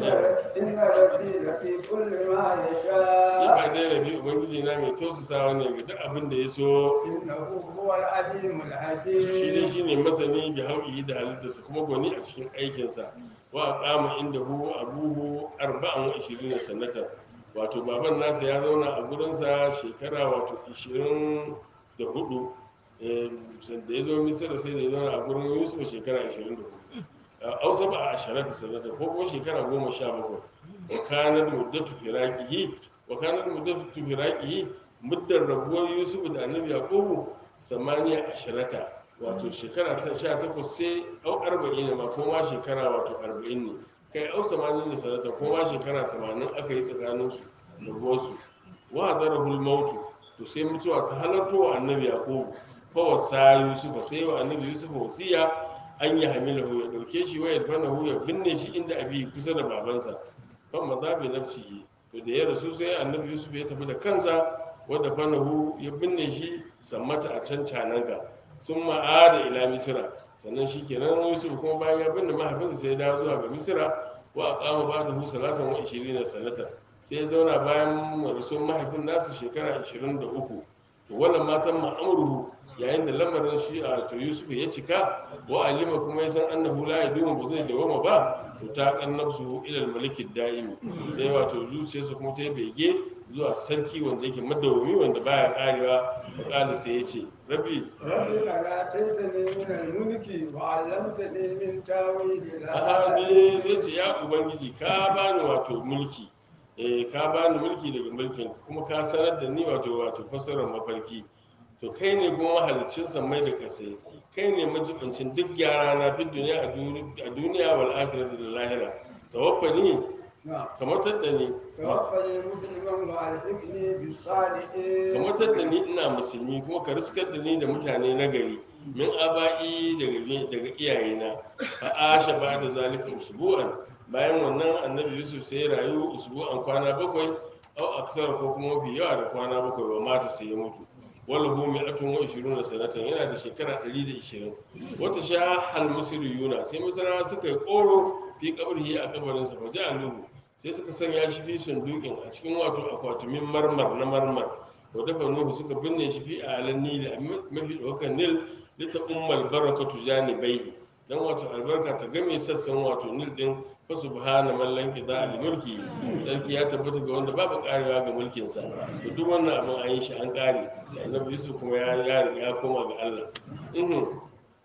إن ربي لطيف لما يشاء ya dai rabi ubangiji na mai tausasawa ne ga duk abin da ya so إنه هو العليم shi dai الحكيم shine masani bi hauki da halittarsa kuma gwani a cikin aikinsa wa qama inda hu abuhu arba'an wa ishirin sanatan wato baban nasa ya zauna a gurinsa shekara wato ishirin da hudu eh da ya zo misira sai da ya zauna a gurin yusuf shekara ishirin da hudu ausa ba a asharata sanatan ko kuma shekara goma sha bakwai wa kanat muddatu firaqihi wa kanat muddatu firaqihi muddar rabuwar yusuf da annabi yaqubu samaniya asharata wato shekara ta sha takwas sai au arba'in ma ko ma shekara wato arba'in ne kai au samani ne sanata ko ma shekara tamanin aka yi tsakanin su rabuwarsu wa darahul mautu to sai mutuwa ta halarto wa annabi yaqubu fa wasa yusuf sai wa annabi yusuf wasiya an yi hamilahu ya dauke shi wa yadfanahu ya binne shi inda abi kusa da babansa fa mazabi nafsihi to da ya rasu sai annabi yusuf ya tafi da kansa wadda fanahu ya binne shi sammata a can cananka sun ma'ada ila misira sannan shi kenan yusuf kuma bayan ya binne mahaifinsa sai ya dawo zuwa ga misira wa a kama ba da hu salasan wa ishirin na sanata sai ya zauna bayan rasuwar mahaifin nasa shekara ashirin da uku to wannan matan ma'amuru yayin da lamarin shi a to yusuf ya cika wa alima kuma ya san annahu la yadumu ba zai dawama ba to ta kannabsu ila al-maliki da'imi sai wato zuciyarsa kuma ta yi bege zuwa sarki wanda yake madawami wanda baya karewa fakali sai ya ce rabbi رب قد آتيتني من الملك وعلمتني من تاويل الأحاديث ahabi zai ce ya ubangiji ka bani wato mulki eh ka bani mulki daga mulkin kuma ka sanar da ni wato wato fasarar mafarki to kai ne kuma mahalicin sammai da kasai kai ne majibancin duk gyara na fi duniya a duniya wal akhirati da lahira tawaffani نعم kamatar da ni توفني مسلما وألحقني بالصالحين kamatar da ni ina musulmi kuma ka riskar da ni da mutane na gari min aba'i daga daga iyayena fa asha ba da zalika usbu'an bayan wannan annabi yusuf sai ya rayu usbu'an kwana bakwai au aksar ko kuma mafi yawa da kwana bakwai wa mata sai ya mutu wala hu mi'atun wa ishiruna sanatan yana da shekara ɗari da ishirin wata sha hal musriyuna sai musarawa suka yi koro fi kabrihi a kabarinsa fa ja'aluhu sai suka sanya shi fi sundukin a cikin wato akwatumin marmar na marmar wa dafa nuhu suka binne shi fi alan nil a mafi ɗaukar nil lita ummal barakatu janibaihi dan wato albarka ta game sassan wato nil din fa subhana man lan qida al mulki sarki ya tabbata ga wanda babu karewa ga mulkin sa to duk wannan abin an yi shi an kare annabi yusuf kuma ya ya ya koma ga Allah mhm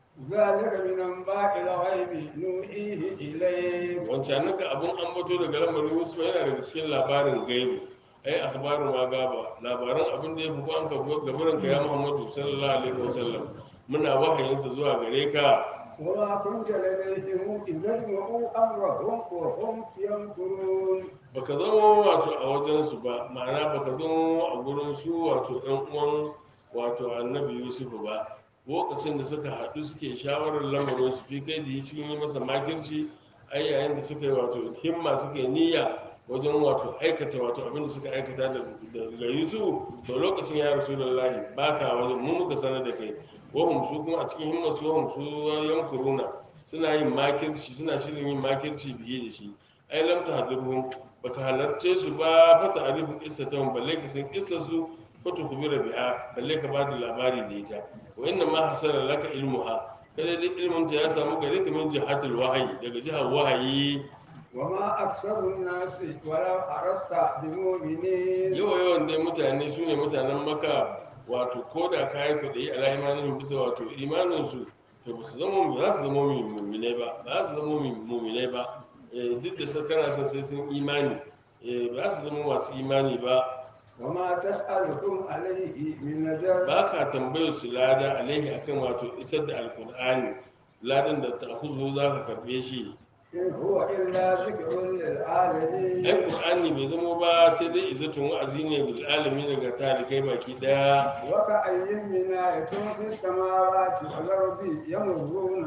ذلك من أنباء الغيب نوحيه إليك wancan naka abun ambato daga lamarin yusuf yana daga cikin labarin gaibu ai akhbaru ma gaba labaran abin da ya fi an ka gabaran ka ya muhammadu sallallahu alaihi wasallam muna wahayinsa zuwa gare ka وما كنت لديهم إذ اجمعوا أمرهم وهم يمكرون baka zama wato a wajensu ba ma'ana baka zama a gurin su wato ɗan uwan wato annabi yusuf ba lokacin da suka haɗu suke shawarar lamarin su fi kai da yi cikin yi masa makirci ai yayin da suka yi wato himma suka yi niyya wajen wato aikata wato abin da suka aikata daga yusuf to lokacin ya rasu da lahi baka wajen mu muka sanar da kai wahum su kuma a cikin himmar su wahum su yankuruna suna yin makirci suna shirin yin makirci biye da shi ai lam tahdurhum baka halarce su ba fata arifin qissatahum balle ka san qissar su fata kubira biha balle ka bada labari da ita wa inna ma hasala laka ilmuha kada dai ilmin ta ya samu gare ka min jihatul wahyi daga jihar wahayi وما أكثر الناس ولو أردت بمؤمنين yawa yawan dai mutane su ne mutanen maka wato ko da ka yi kuɗi a imanin bisa wato imaninsu to ba su zama ba za su zama mummune ba ba za su zama mummune ba Eh, duk da sai kana son sai sun imani eh, ba za su zama masu imani ba وما تسألهم عليه من أجر ba ka tambayar su lada alaihi akan wato isar da alkur'ani ladan da ta huzu za ka karɓe shi إن هو إلا ذكر للعالمين ai qur'ani bai zama ba sai dai izzatun wa'azi ne bil alamin daga talikai baki daya وكأي من آية في السماوات والأرض يمرون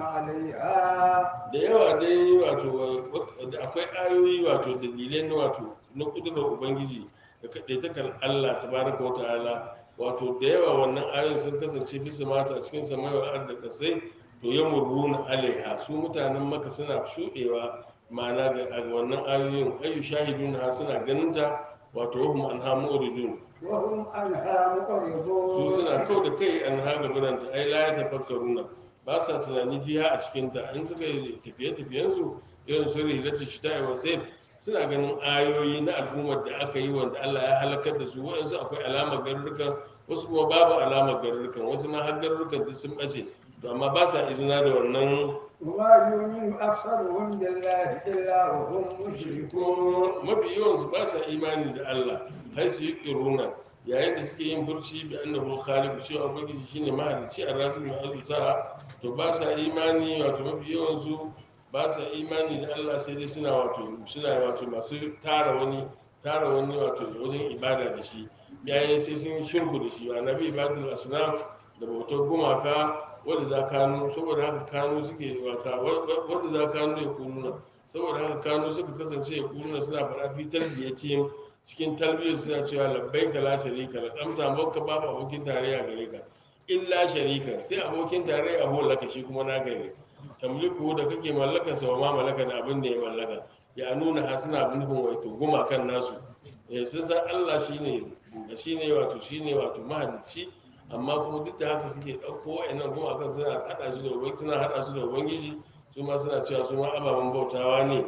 عليها da yawa dai wato da akwai ayoyi wato dalilai na wato na kudurar ubangiji da kaɗaitakar Allah tabaraka wa ta'ala wato da yawa wannan ayoyin sun kasance fi mata a cikin samayar arda kasai to ya murruna alaiha su mutanen maka suna shuɗewa ma'ana ga wannan ayoyin ayu shahidun ha suna ganinta wato wahum anha muridun وهم عنها su معرضون suna kau da kai an haga biranta ai la ya tafakkaruna ba sa tunani fiha a cikinta in suka yi tafiye-tafiyensu irin su rilata shi ta yi sai suna ganin ayoyi na al'ummar da aka yi wanda Allah ya halakar da su waɗansu akwai alamar garurrukan wasu kuma babu alamar garurrukan wasu ma har garurrukan duk sun ɓace to amma ba sa izina da wannan وما يؤمن أكثرهم بالله إلا وهم مشركون ko mafi yawansu ba sa imani da Allah har su yi ƙiruna yayin da suke yin furci bi annahu khaliqu cewa ubangiji shine mahalicci a rasul mai azuta to ba sa imani wato mafi yawansu ba sa imani da Allah sai dai suna wato suna wato masu tara wani tara wani wato wajen ibada da shi yayin sai sun shirku da shi wa nabi ibadul asnam da bautar gumaka wanda za kanu saboda haka kanu suke wata wanda za kanu ya kununa saboda haka kanu suka kasance ya kununa suna faɗa fi talbiyatihim cikin talbiyar suna cewa labbaika la sharika lak amsa maka babu abokin tarayya gare ka illa sharika sai abokin tarayya ho laka shi kuma naka ne tamliku da kake mallaka sa wa ma mallaka da abin da ya mallaka ya nuna ha suna nufin wato gumakan nasu eh sun san Allah shine shine wato shine wato mahalicci amma kuma duk da haka suke ɗauko wa'annan gumakan suna haɗa shi da ubangiji suna haɗa su da ubangiji su ma suna cewa su ma ababen bautawa ne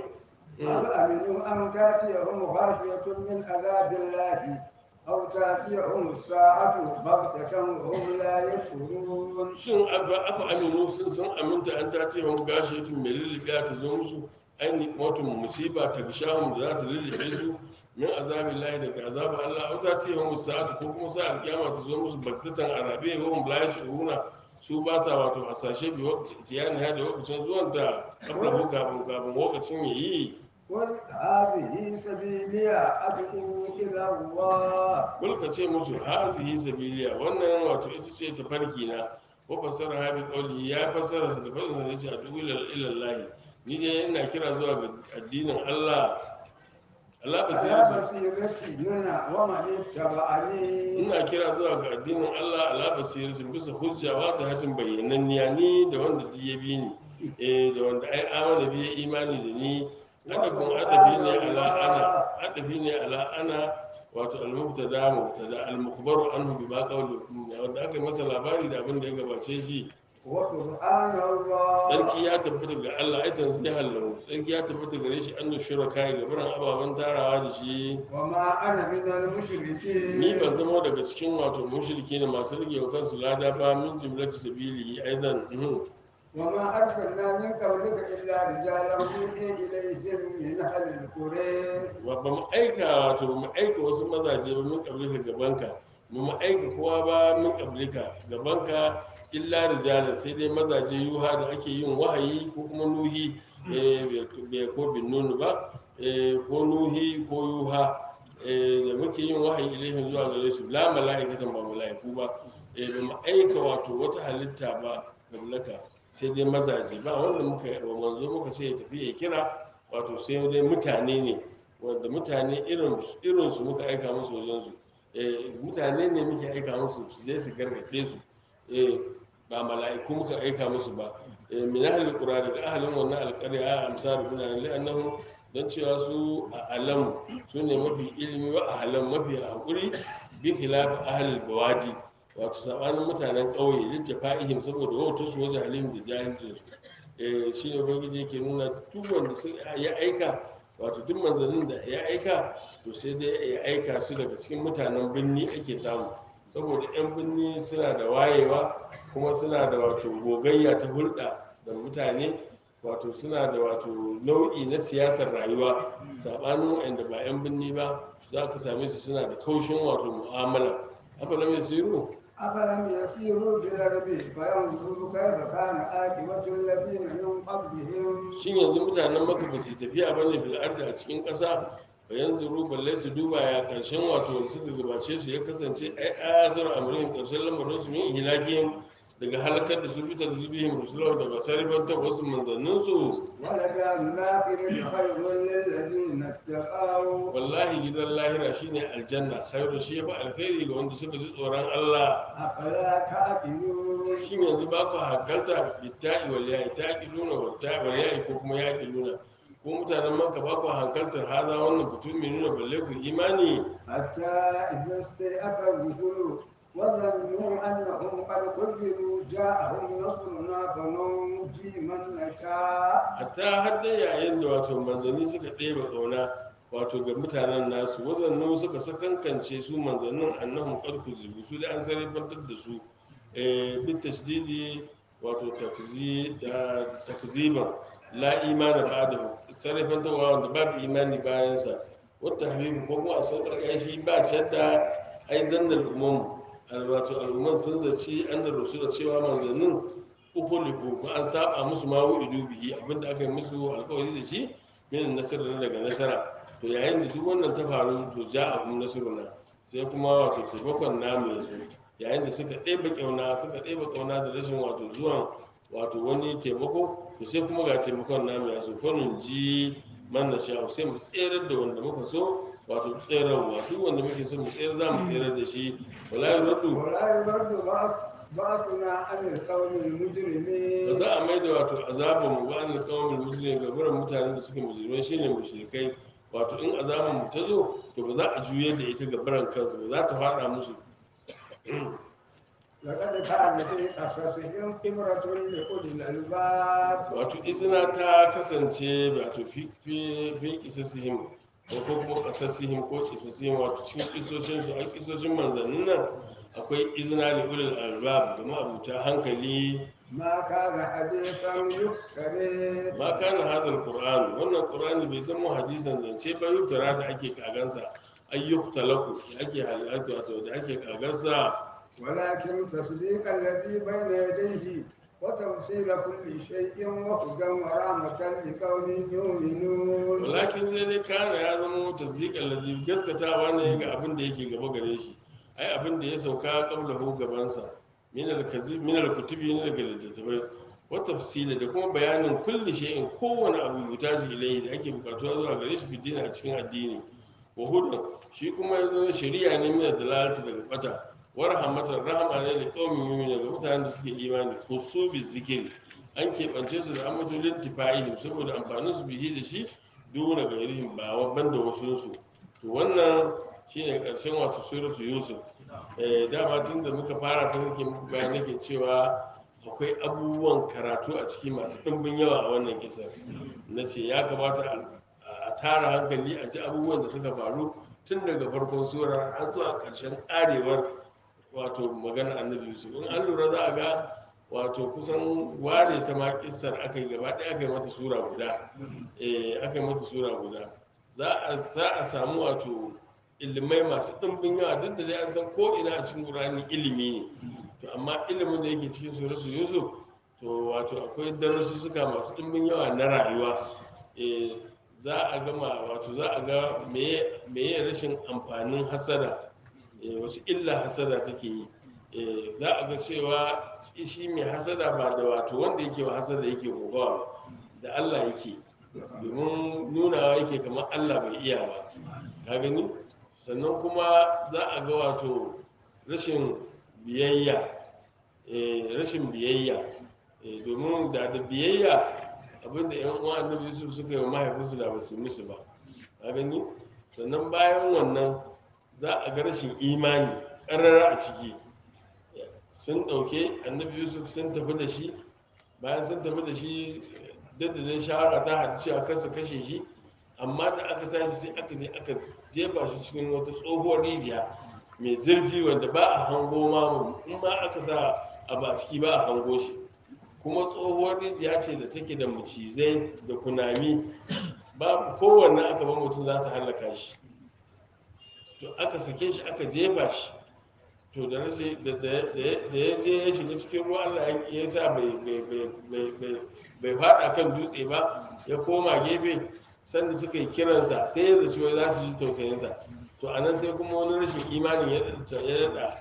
أفأمنوا أن تأتيهم غاشية من عذاب الله أو تأتيهم الساعة بغتة وهم لا يشعرون shin aka aka aminu sun san aminta an ta ce hum gashi tun mai lulluɓe ta zo musu aini wato musiba ta gishahum da za ta lulluɓe su min azabin lahi daga azabin Allah au ta ce hum sa'atu ko kuma sa alƙiyama ta zo musu baktatan arabe wa hum la yashuruna su ba sa wato hasashe bi waqti tiyani hada lokacin zuwan ta kabla ko kafin kafin lokacin yayi قل هذه سبيلي أدعو إلى الله kul ka ce musu hazihi sabiliya wannan wato ita ce tafarki na ko fasara ha bi qawli ya fasara da fadin da yace adu ila ilallahi ni dai ina kira zuwa ga addinin Allah Allah على basira بصيرتي أنا ومن اتبعني ina kira zuwa ga addinin Allah ala basiratin bisa hujja wa da hatin bayyananniya ni da wanda duk ya bi ni eh da wanda ai amana bi ya imani da ni adabin adabi ne ala ana adabi ne ala ana wato al-mubtada mubtada al-mukhbaru anhu bima qawlu wanda aka masa labari da abin da ya gabace shi وسبحان الله sarki ya tabbata ga Allah ai tanzihan lahu sarki ya tabbata gare shi annu shuraka ga buran ababan tarawa da shi وما أنا من المشركين ni ban zama daga cikin wato mushriki ne masu rige wa kansu lada ba min jumlati sabili aidan mhm. وما أرسلنا من قبلك إلا رجالا يوحي إليهم من أهل القرى wa ba mu aika wato ba mu aika wasu mazaje ba min kablika gabanka ba mu aika kowa ba min kablika gabanka illa rijalan sai dai mazaje yuha da ake yin wahayi ko kuma nuhi eh, bai ko bin nunu ba eh, ko nuhi ko yuha eh, da muke yin wahayi ilaihim zuwa gare su la mala'ikatan ba mala'iku ba eh, ba mu aika wato wata halitta ba gablaka sai dai mazaje ba wanda muka yi manzo muka sai ya tafi ya kira wato sai dai mutane ne wanda mutane irin irin su muka aika musu wajen su eh, mutane ne muke aika musu su je su gargaɗe su eh, ba mala'iku muka aika musu ba eh, min ahli qura daga ahlin wannan alqarya a amsar ibn ali annahu dan cewa su a alam su ne mafi ilimi wa ahlam mafi hakuri bi khilaf ahli bawadi wato sabanin mutanen ƙauye littafa'ihim saboda wautar su wajen halim da jahilcin su eh, shi ne ubangiji yake nuna duk wanda sun ya aika wato duk manzannin da ya aika to sai dai ya aika su daga cikin mutanen birni ake samu saboda 'yan birni suna da wayewa kuma suna da wato gogayya ta hulɗa da mutane wato suna da wato nau'i na siyasar rayuwa saɓanin wanda ba 'yan birni ba za ka same su suna da kaushin wato mu'amala haka lam yasiru أفلم يسيروا في الأرض فينظروا كيف كان عاقبة الذين من قبلهم shin yanzu mutanen maka ba su tafiya ba ne fil ardi a cikin ƙasa ba yanzu balle su duba ya ƙarshen wato wanda suka gabace su ya kasance ai azar amrin ƙarshen lamarin su min ihlakihim daga halakar da su fitar zibihim rusulahu daga sarrafantar wasu manzanninsu ولدار الآخرة خير للذين اتقوا wallahi gidan lahira shine aljanna khairu shi yafi alkhairi ga wanda suka ji tsoron Allah أفلا تعقلون shin yanzu ba ku hankalta bitta'i wal ya'i taqiluna wa ta'i wal ya'i ko kuma yaqiluna ko mutanen manka ba ku hankaltar haza wannan mutum mai nuna balle ku imani حتى إذا استيأس الرسل وظنوا أنهم قد كذبوا جاءهم نصرنا فننجي من نشاء hatta har da yayin da wato manzanni suka ɗeba ƙauna wato ga mutanen nasu wazannu suka sakankance su manzannin annahum qad kuzibu su da an sarrafantar da su eh bit tashdidi wato takzi ta takziban la imana ba'dahu sarrafantarwa wanda babu imani bayan sa wata habibu ko kuma a sauƙaƙa shi ba shadda ai zannal umam wato al'umman sun zaci an da rasul cewa manzannin ukhliqu ko an saba musu ma wu'idu bihi abinda aka yi musu alƙawari da shi min nasara daga nasara to yayin da duk wannan ta faru to ja'ahum nasruna sai kuma wato taimakon namu yanzu yayin da suka ɗeba ƙauna suka ɗeba ƙauna da rashin wato zuwan wato wani taimako to sai kuma ga taimakon namu ya zo fannin ji man na sha sai mu tserar da wanda muka so wato tserarwa duk wanda muke so mu tsere za mu tserar da shi wala yurdu ولا يرد بأس بأسنا عن القوم ba المجرمين za a maida wato azaban mu ba an tsawon musulmi ga gurin mutanen da suke musulmai shine mushrikai wato in azaban mu ta zo to ba za a juyar da ita ga baran kansu ba za ta fada musu لقد كان في قصصهم عبرة لأولي الألباب wato izina ta kasance wato fi fi fi kisasihim ko ko kuma kasasihim ko kisasihim wato cikin kisoshin su a kisoshin manzannin nan akwai izina li ulul albab da ma'abuta hankali ما كان حديثا يفتري ma kana hazal qur'an wannan qur'ani bai zama hadisan zance ba yutara da ake kagansa ayyuhu talaku da ake halatu wato da ake kagansa ولكن تصديق الذي بين يديه وتفصيل كل شيء وهدى ورحمة لقوم يؤمنون walakin sai dai kana ya zama tasdiqan lazi gaskatawa ne ga abin da yake gaba gare shi ai abin da ya sauka qablahu gabansa min al-kazib min al-kutubi ne daga littattafai wa tafsila da kuma bayanin kulli shay'in kowane abu yutaji ilayhi da ake bukatuwa zuwa gare shi bidina a cikin addini wa hudan shi kuma yazo shari'a ne min dalalata daga bata wa rahmatan rahama ne da qaumin mu'minin ga mutanen da suke imani khusu bi zikri an keɓance su da amadulin tifa'ihim saboda amfanin su bihi da shi duna gairihim ba wa banda wasu su to wannan shine karshen wato suratu yusuf eh dama tun da muka fara ta nake muku bayan nake cewa akwai abubuwan karatu a ciki masu ɗimbin yawa a wannan kisa na ce ya kamata a tara hankali a ji abubuwan da suka faru tun daga farkon sura har zuwa ƙarshen ƙarewar wato magana annabi yusuf in an lura za a ga wato kusan ware ta ma kissar aka yi gaba ɗaya aka yi mata sura guda eh aka yi mata sura guda za a za a samu wato ilimai masu ɗimbin yawa duk da dai an san ko ina a cikin qur'ani ilimi ne to amma ilimin da yake cikin suratul yusuf to wato akwai darussuka masu ɗimbin yawa na rayuwa eh za a gama wato za a ga meye meye rashin amfanin hasada eh wasu illa hasada take yi eh za a ga cewa shi mai hasada ba da wato wanda yake wa hasada yake gogawa da Allah yake domin nunawa yake kamar Allah bai iya ba ka gani sannan kuma za a ga wato rashin biyayya eh rashin biyayya eh domin da da biyayya abinda yan uwan annabi Yusuf suka yi wa mahaifinsu da ba su musu ba ka gani sannan bayan wannan za a ga rashin imani ƙarara a ciki sun ɗauke annabi yusuf sun tafi da shi bayan sun tafi da shi duk da dai shawara ta haɗu cewa kasa kashe shi amma da aka tashi sai aka je aka jefa shi cikin wata tsohuwar rijiya mai zurfi wanda ba a hango ma in ma aka sa abu a ciki ba a hango shi kuma tsohuwar rijiya ce da take da macizai da kunami babu kowanne aka ba mutum za su hallaka shi to aka sake shi aka jefa shi to da rashi da ya je ya shiga cikin ruwa Allah ya sa bai faɗa kan dutse ba ya koma gefe sanda suka yi kiransa sai ya zaci wai za su ji tausayinsa to anan sai kuma wani rashin imanin ya daɗa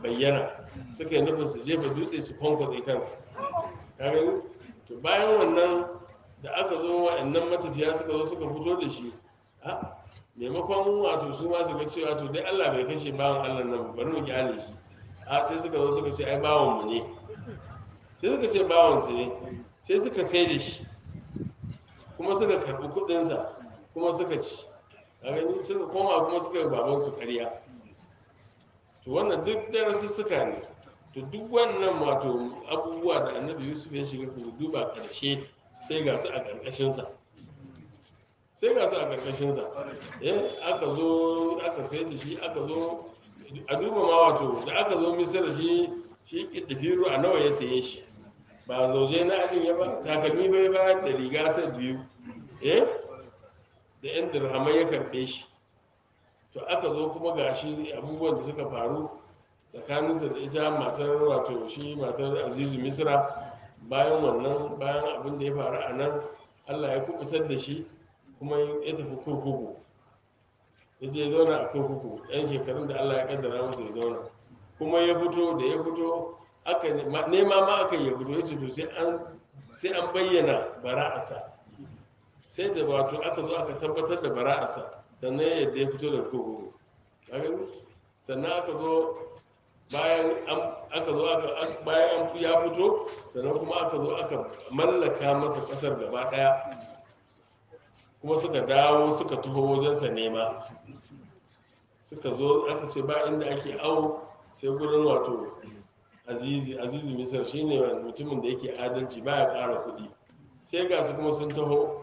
bayyana suka yi nufin su jefa dutse su kwankwatse kansa ka gani to bayan wannan da aka zo waɗannan matafiya suka zo suka fito da shi a maimakon wato su ma su ga cewa to dai Allah bai kashe bawan Allah nan bari mu kyale shi a sai suka zo suka ce ai bawan mu ne sai suka ce bawan su ne sai suka sai da shi kuma suka karɓi kuɗinsa kuma suka ci a gani suka koma kuma suka yi baban su ƙarya to wannan duk darasussuka ne to duk wannan wato abubuwa da annabi yusuf ya shiga ku duba ƙarshe sai ga su a ƙarƙashinsa sai ga su a ƙarƙashinsa eh aka zo aka sai da shi aka zo a duba ma wato da aka zo misira shi shi ƙiddifiru a nawa ya saye shi ba zauje na alin ya ba takalmi bai ba da riga sai biyu eh da yan dirhamai ya karɓe shi to aka zo kuma gashi abubuwan da suka faru tsakaninsa da ita matar wato shi matar azizu misra bayan wannan bayan abin da ya faru a nan allah ya kubutar da shi kuma ya tafi kurkuku ya je zauna a kurkuku yan shekarun da allah ya kaddara masa ya zauna kuma ya fito da ya fito aka nema ma aka yi ya fito ya ce to sai an bayyana bara'asa sai da wato aka zo aka tabbatar da bara'asa sannan yadda ya fito da kurkuku sannan aka zo bayan aka zo aka bayan ya fito sannan kuma aka zo aka mallaka masa kasar gaba daya kuma suka dawo suka taho wajensa nema suka zo aka ce ba inda ake awo sai gurin wato azizi azizi misar shine mutumin da yake adalci baya ƙara kuɗi sai ga su kuma sun taho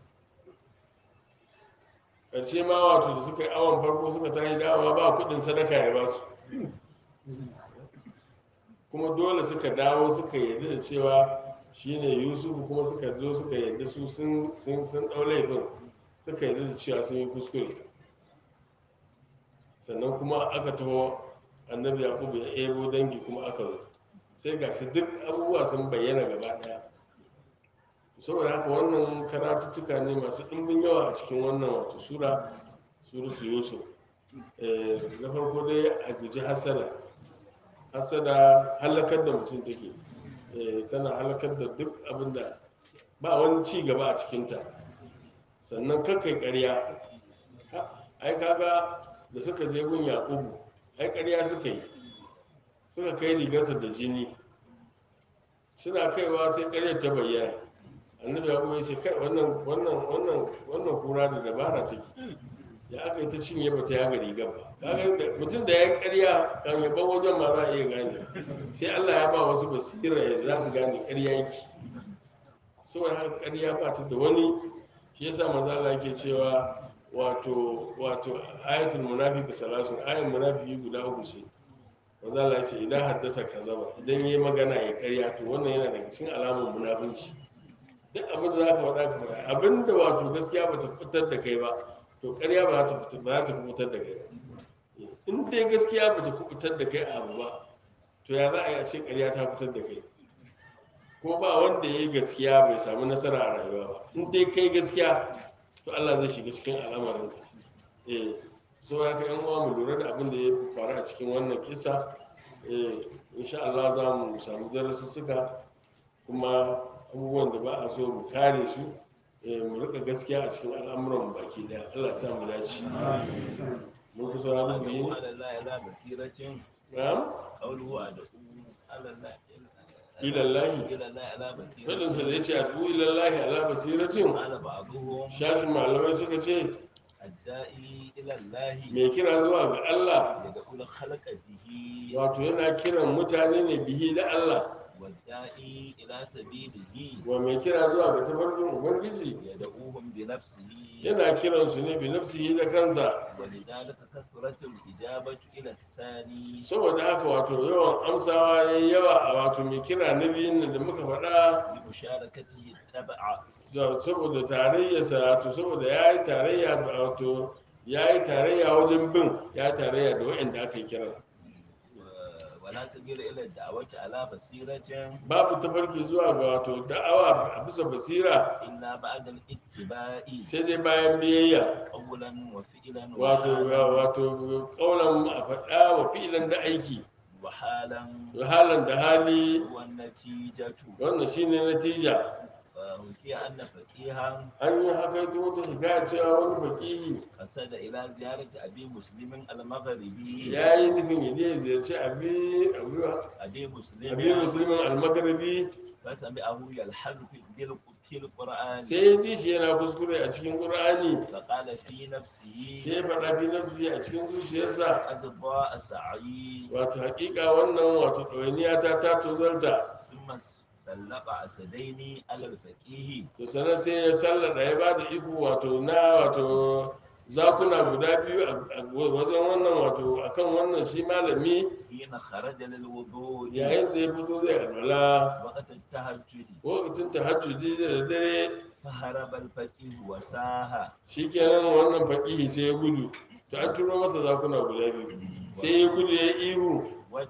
ƙarshe ma wato da suka yi awon farko suka tashi dawowa ba kuɗin sadaka ya ba su kuma dole suka dawo suka yarda da cewa shine yusufu kuma suka zo suka yarda su sun sun ɗau laifin suka yarda da cewa sun yi kuskure sannan kuma aka taho annabi yakubu ya ebo dangi kuma aka zo sai ga su duk abubuwa sun bayyana gaba ɗaya saboda haka wannan karatuttuka ne masu ɗimbin yawa a cikin wannan wato sura suratu yusuf na farko dai a guji hasada hasada halakar da mutum take tana halakar da duk abin da ba wani ci gaba a cikinta sannan kakai ƙarya ai kaga da suka je gun yaƙubu ai ƙarya suka yi suka kai rigarsa da jini suna kaiwa sai ƙaryar ta bayyana annabi yaƙubu ya ce kai wannan wannan wannan wannan kura da dabara take da aka yi ta cinye ba ta yaga rigar ba kaga mutum da ya ƙarya kan ya bar wajen ma za a iya gane sai Allah ya ba wasu basira ya za su gane ƙarya yake saboda haka ƙarya ba ta da wani shi yasa manzo Allah yake cewa wato wato ayatul munafiqi salasun ayatul munafiqi guda uku ce manzo Allah ya ce idan haddasa kazaba idan yayi magana ya ƙarya to wannan yana daga cikin alamun munafinci duk abin da zaka faɗa ka faɗa abin da wato gaskiya ba ta fitar da kai ba to ƙarya ba za ta fitar da kai in dai gaskiya ba ta fitar da kai a abu ba to ya za a yi a ce ƙarya ta fitar da kai ko ba wanda ya yi gaskiya bai samu nasara a rayuwa ba in dai kai gaskiya to Allah zai shiga cikin al'amarinka eh so ya ka yan uwa mu lura da abin da ya faru a cikin wannan kisa eh insha Allah za mu samu darasussuka kuma abubuwan da ba a so mu kare su mu rika gaskiya a cikin al'amuran baki daya Allah ya sa mu dace mun kusa wani biyu na'am ilallahi fadinsa da ya ce adu ilallahi ala basiratin shashin malamai suka ce mai kira zuwa ga Allah wato yana kiran mutane ne bihi da Allah والداعي إلى سبيله wa mai kira zuwa ga tafarkin ubangiji يدعوهم بنفسه yana kiran su ne bi nafsihi da kansa ولذلك كثرت الإجابة إلى الثاني saboda haka wato yawan amsawa yayi yawa a wato mai kira na biyun nan da muka faɗa بمشاركته التبع saboda tarayyarsa to saboda ya yi tarayya wato ya yi tarayya wajen bin ya yi tarayya da waɗanda aka yi kira ولا سبيل إلى الدعوة على بصيرة babu tafarki zuwa ga wato da'awa a bisa basira إلا بعد الاتباع sai dai bayan biyayya قولا وفعلا wato وحالا wato kaulan a faɗa wa fi'ilan da aiki وحالا halan da hali هو النتيجة. wannan shine natija. وحكي أن فقيها An yi hakaito wata hikaya cewa wani faƙihi قصد إلى زيارة أبي مسلم المغربي ya yi nufin ya je ya ziyarci abi abu أبي abi مسلم musulmin almagharibi, فسمعه يلحن في بال- في القرآن sai ya ji shi yana kuskure a cikin qur'ani, فقال في sai نفسه ya faɗa fi nafsi a cikin zuciyarsa, قد ضاء سعي wato haƙiƙa wannan wato ɗawainiya ta ta tozarta. ثم سلط أسدين على الفقيه To sannan sai ya sallada ya ba da iko wato na wato zakuna guda biyu a a wajen wannan wato akan wannan shi malami, حين خرج للوضوء yayin da ya fito zai alwala وقت التهجد lokacin tahajjudi da daddare. فهرب الفقيه وساها Shikenan wannan faƙihi sai ya gudu, to an turo masa zakuna guda biyu, sai ya gudu ya ihu,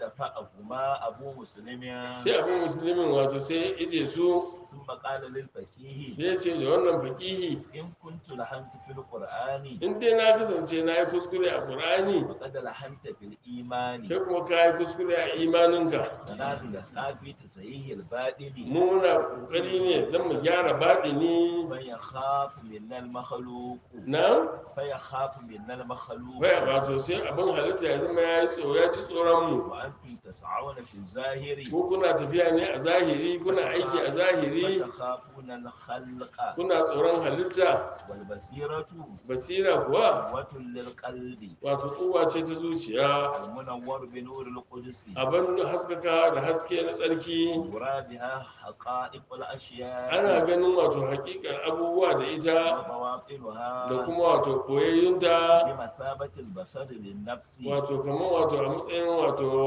ودفعهما أبو مسلم sai abin musulmin wato sai ya ije su, ثم قال للفقيه sai ya ce da wannan faƙihi, إن كنت لحنت في القرآن in dai na kasance na yi kuskure a ƙur'ani, فقد لحنت في الإيمان kai kuma ka yi kuskure a imaninka, ونحن نسعى في تصحيح الباطل mu muna ƙoƙari ne don mu gyara baɗini. فيخاف منا المخلوق Na فيخاف منا المخلوق baya wato sai abin halitta ya zama ya yi tsoro ya ci tsoron mu. وأنتم تسعون في الظاهر Ko kuna tafiya ne a zahiri, kuna aiki a zahiri, وتخافون الخلق kuna tsoron halitta. والبصيرة Basira kuwa قوة للقلب wato kowa ce ta zuciya, المنور بنور القدس abin haskaka da haske na tsarki. يرى بها حقائق الأشياء Ana ganin wato hakikar abubuwa da ita da وبواطنها kuma wato koyayyunta, بمثابة البصر للنفس wato kamar wato a matsayin wato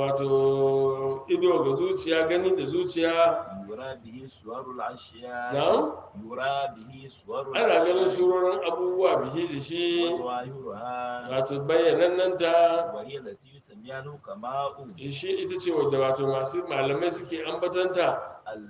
wato ido ga zuciya, gani da zuciya. يرى به صور الأشياء Na'am, يرى به صور ana ganin الأشياء surorin abubuwa bihi da shi, وظواهرها wato bayyanannanta. وهي التي يسميها الحكماء Shi ita ce wadda wato masu malamai suke ambatanta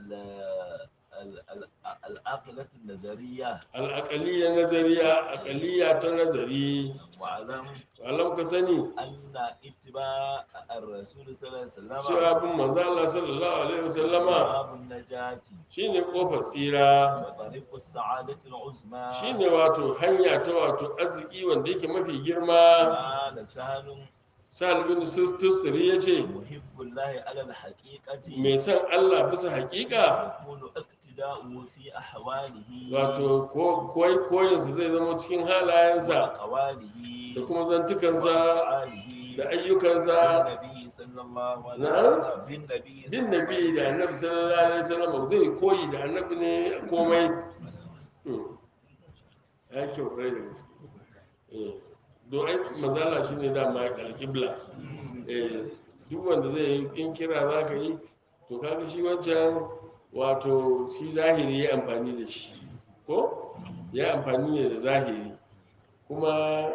ال- ال- ال- العقلة النظرية. al'aƙaliyya nazariya, aƙaliyya ta nazari. واعلم Alam ka sani أن اتباع الرسول صلى الله عليه وسلم cewa bin manzo Allah sallallahu alaihi wasallama باب النجاة shine kofar tsira, وطريق السعادة العظمى. shine wato hanya ta wato arziki wanda yake mafi girma. قال سهل Sa'al bin Tusturi ya ce, محب الله على الحقيقة mai son Allah bisa haƙiƙa, يكون اقتداؤه في أحواله wato ko- koyi koyinsa zai zama cikin halayensa وأقواله da kuma zantukansa وأفعاله da ayyukansa. بالنبي صلى الله عليه نعم. وسلم بالنبي صلى Bin الله nabi عليه da وسلم. annabi sallallahu alaihi wasallam zai koyi da annabi ne a komai. Hmm. Ya kyau ƙwarai da gaske. Eh, don ai mazala shi ne dama alƙibla. Eh, duk wanda zai yi in kira za ka yi, to kaga shi wancan wato shi zahiri ya amfani da shi, ko ya amfani ne da zahiri, kuma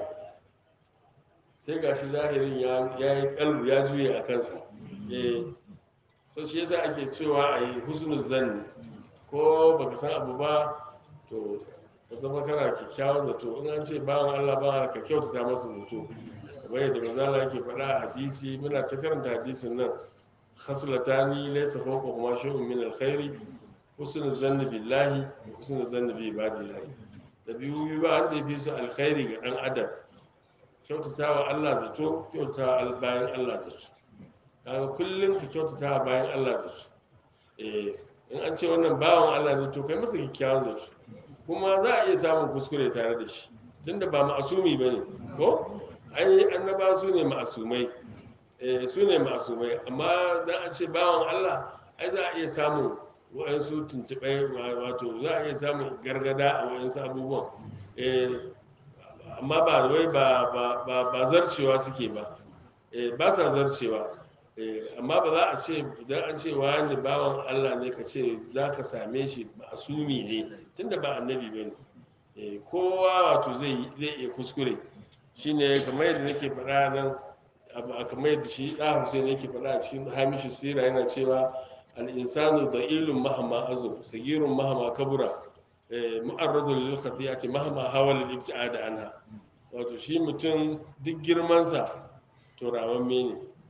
sai ga shi zahirin ya yi kalbu ya juye a kansa. Eh, so shi yasa ake cewa a yi husnul zanni, ko baka san abu ba to ka zama kana kyakkyawan zato. In an ce bawan Allah ba ka kyautata masa zato, kamar yadda manzala yake faɗa a hadisi. Muna ta karanta hadisin nan, khaslatani laysa fawqahuma shay'un min alkhairi husnul zanni billahi wa husnul zanni bi ibadillahi. Da biyu ba wanda ya fi su alkhairi ga dan adam, kyautatawa Allah zato, kyautatawa bayan Allah zato. Kaga kullum ka kyautatawa bayan Allah zato. Eh, in an ce wannan bawan Allah ne, to kai masa kyakkyawan zato, kuma za a iya samun kuskure tare da shi, tunda ba ma'asumi bane, ko ai annaba su ne ma'asumai. Eh, su ne ma'asumai, amma dan an ce bawan Allah ai za a iya samun wa'ansu tuntuɓai, wato za a iya samun gargada a wa'ansu abubuwan. Eh, amma ba wai ba ba ba ba zarcewa suke ba. Eh, ba sa zarcewa. Eh, amma ba za a ce idan an ce wani bawan Allah ne ka ce za ka same shi ma'asumi ne, tunda ba annabi ba ne. Eh, kowa wato zai zai iya kuskure. Shine kamar yadda nake faɗa nan, abu a kamar yadda shi ɗa Hussein yake faɗa a cikin hamishu sira, yana cewa al-insanu da'ilun mahama azu sagirun mahama kabura, eh, mu'arradun lil khati'ati mahama hawala al-ibtida anha. Wato shi mutum duk girmansa to ramamme ne,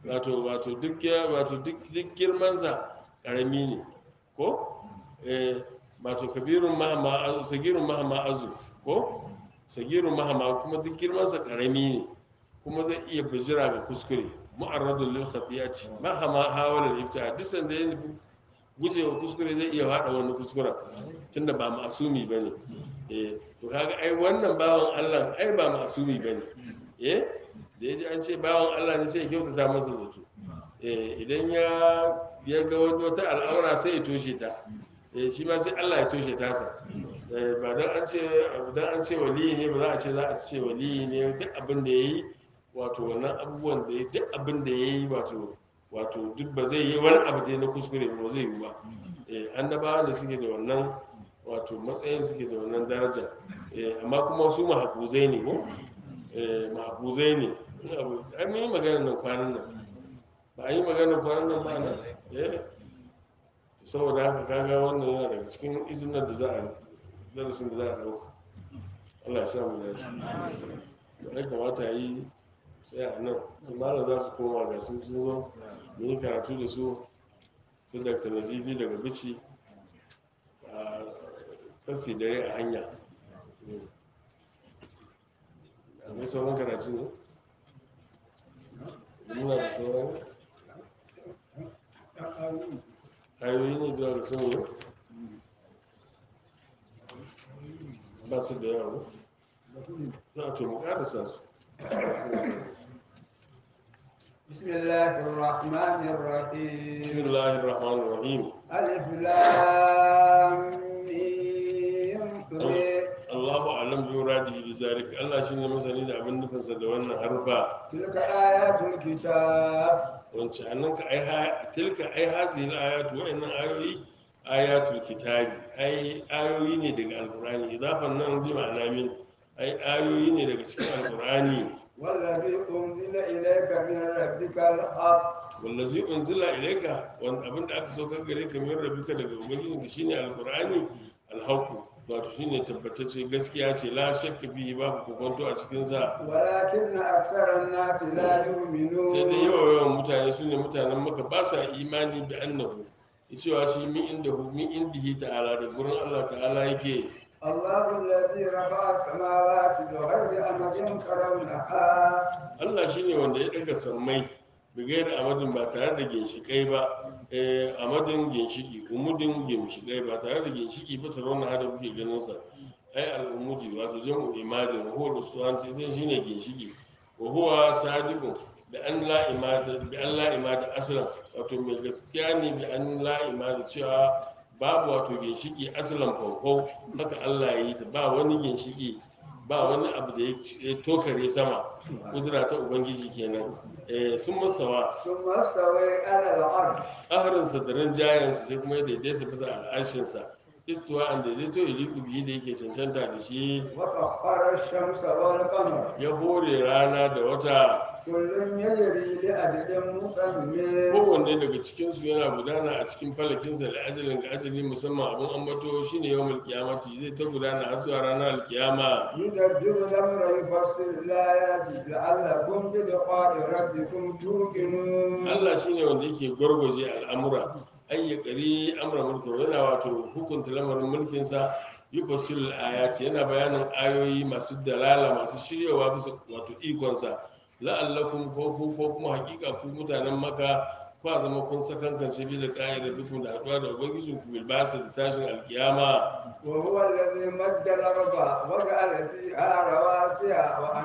wato wato duk ya- wato duk duk girmansa karami ne ko eh wato kabirun mahama azu sagirun mahama azu ko sagirun mahama kuma duk girmansa karami ne kuma zai iya bijira ga kuskure mu'arradun lil khatiyati mahama hawala al ibtida duk sanda ya nufi gujewa kuskure zai iya hada wani kuskura tunda ba masumi bane eh to kaga ai wannan bawan Allah ai ba masumi bane eh da yaji an ce bawan Allah ne sai ya kyautata masa zato eh idan ya ya ga wani wata al'aura sai ya toshe ta eh shi ma sai Allah ya toshe tasa eh ba dan an ce dan an ce waliyi ne ba za a ce za a ce waliyi ne duk abin da yayi wato wannan abubuwan da ya duk abin da yayi wato wato duk ba zai yi wani abu da na kuskure ba zai yi ba eh annabawa da suke da wannan wato matsayin suke da wannan daraja eh amma kuma su mahafuzai ne ko eh mahafuzai ne in abu an yi magana nan kwanan nan ba a yi magana kwanan nan ba nan eh saboda haka kaga wannan yana daga cikin izinin da za a darasin da za a dauka Allah ya sa mu dace to ai kamata yi sai a nan su malam za su koma ga sun sun zo mu yi karatu da su su dakta nazifi daga bici a kasi dare a hanya akwai sauran karatu ne muna da sauran ayoyi ne zuwa ga sauran ba su da yawa za a to mu karasa su بسم الله الرحمن الرحيم بسم الله الرحمن الرحيم ألف لام ميم Allahu alam bi muradihi bi zalika Allah shine masani da abin nufinsa da wannan harfa تلك آيات الكتاب wance annan ka ai ha tilka ai hazihi ayatu wa innan ayoyi ayatul kitabi ai ayoyi ne daga alqur'ani idafan nan bi ma'ana min ai ayoyi ne daga cikin alqur'ani والذي أنزل إليك من ربك الحق wallazi unzila ilayka wanda abin da aka saukar gare ka min rabbika daga ubangijinka shine alqur'ani alhaqu wato shine tabbatacce gaskiya ce la shakka bihi babu kokonto a cikin sa ولكن أكثر الناس لا sai dai يؤمنون yawa yawan mutane su ne mutanen maka ba sa imani bi annahu cewa shi min inda hu min indihi ta'ala da gurin Allah ta'ala yake الله الذي رفع السماوات بغير أمد ترونها Allah shine wanda ya daga sammai bigayar amadin ba tare da ginshikai ba eh amadin ginshiki umudin ginshikai ba tare da ginshiki ba tarauna hada kuke ganin sa ai al'umudi wato jam'u imadin wa huwa rusulanci idan shine ginshiki wa huwa sadiqu bi an la imada bi an la imada aslan wato mai gaskiya ne bi an la imada cewa babu wato ginshiki aslan farko haka Allah ya yi ta ba wani ginshiki ba wani abu da ya tokare sama kudura ta ubangiji kenan eh sun masawa ثم استوى على العرش aharin sadarin jayansa sai kuma ya daidaita bisa al'ashinsa istuwa an daidaito iliku biyu da yake cancanta da shi وسخر الشمس والقمر ya hore rana da wata كل يجري لأجل مسمى kowanne daga cikinsu yana gudana a cikin falakinsa da ajalin ga ajali musamman abin ambato shine yawan alkiyamati zai ta gudana har zuwa ranar alkiyama يدبر الأمر يفصل الآيات لعلكم بلقاء ربكم توقنون Allah shine wanda yake gwargwaje al'amura ayyakari amra mulki yana wato hukunta lamarin mulkinsa yufasil ayati yana bayanin ayoyi masu dalala masu shiryawa bisa wato ikonsa la'allakum ko ku ko kuma hakika ku mutanen maka kwa zama kun sakankance bi da ƙa'ida bikum da haɗuwa da ubangijin ku bil basu da tashin alkiyama وهو الذي مد الأرض وجعل فيها رواسي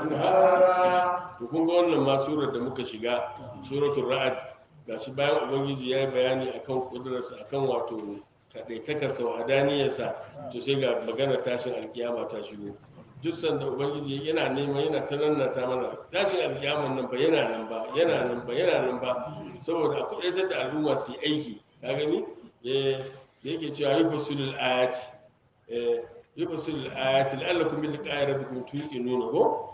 وأنهارا to kun ga wannan ma surar da muka shiga suratul ra'd gashi bayan ubangiji ya yi bayani akan kudurarsa akan wato kaɗaitakarsa wa hadaniyarsa to sai ga magana tashin alkiyama ta shigo duk sanda ubangiji yana neman yana ta nannata mana tashin alkiyaman nan ba yana nan ba yana nan ba yana nan ba saboda a kudaitar da al'umma su yi aiki ka gani eh da yake cewa yufasilul ayati eh yufasilul ayati la'allakum bil liqa'i rabbikum tuqinuna ko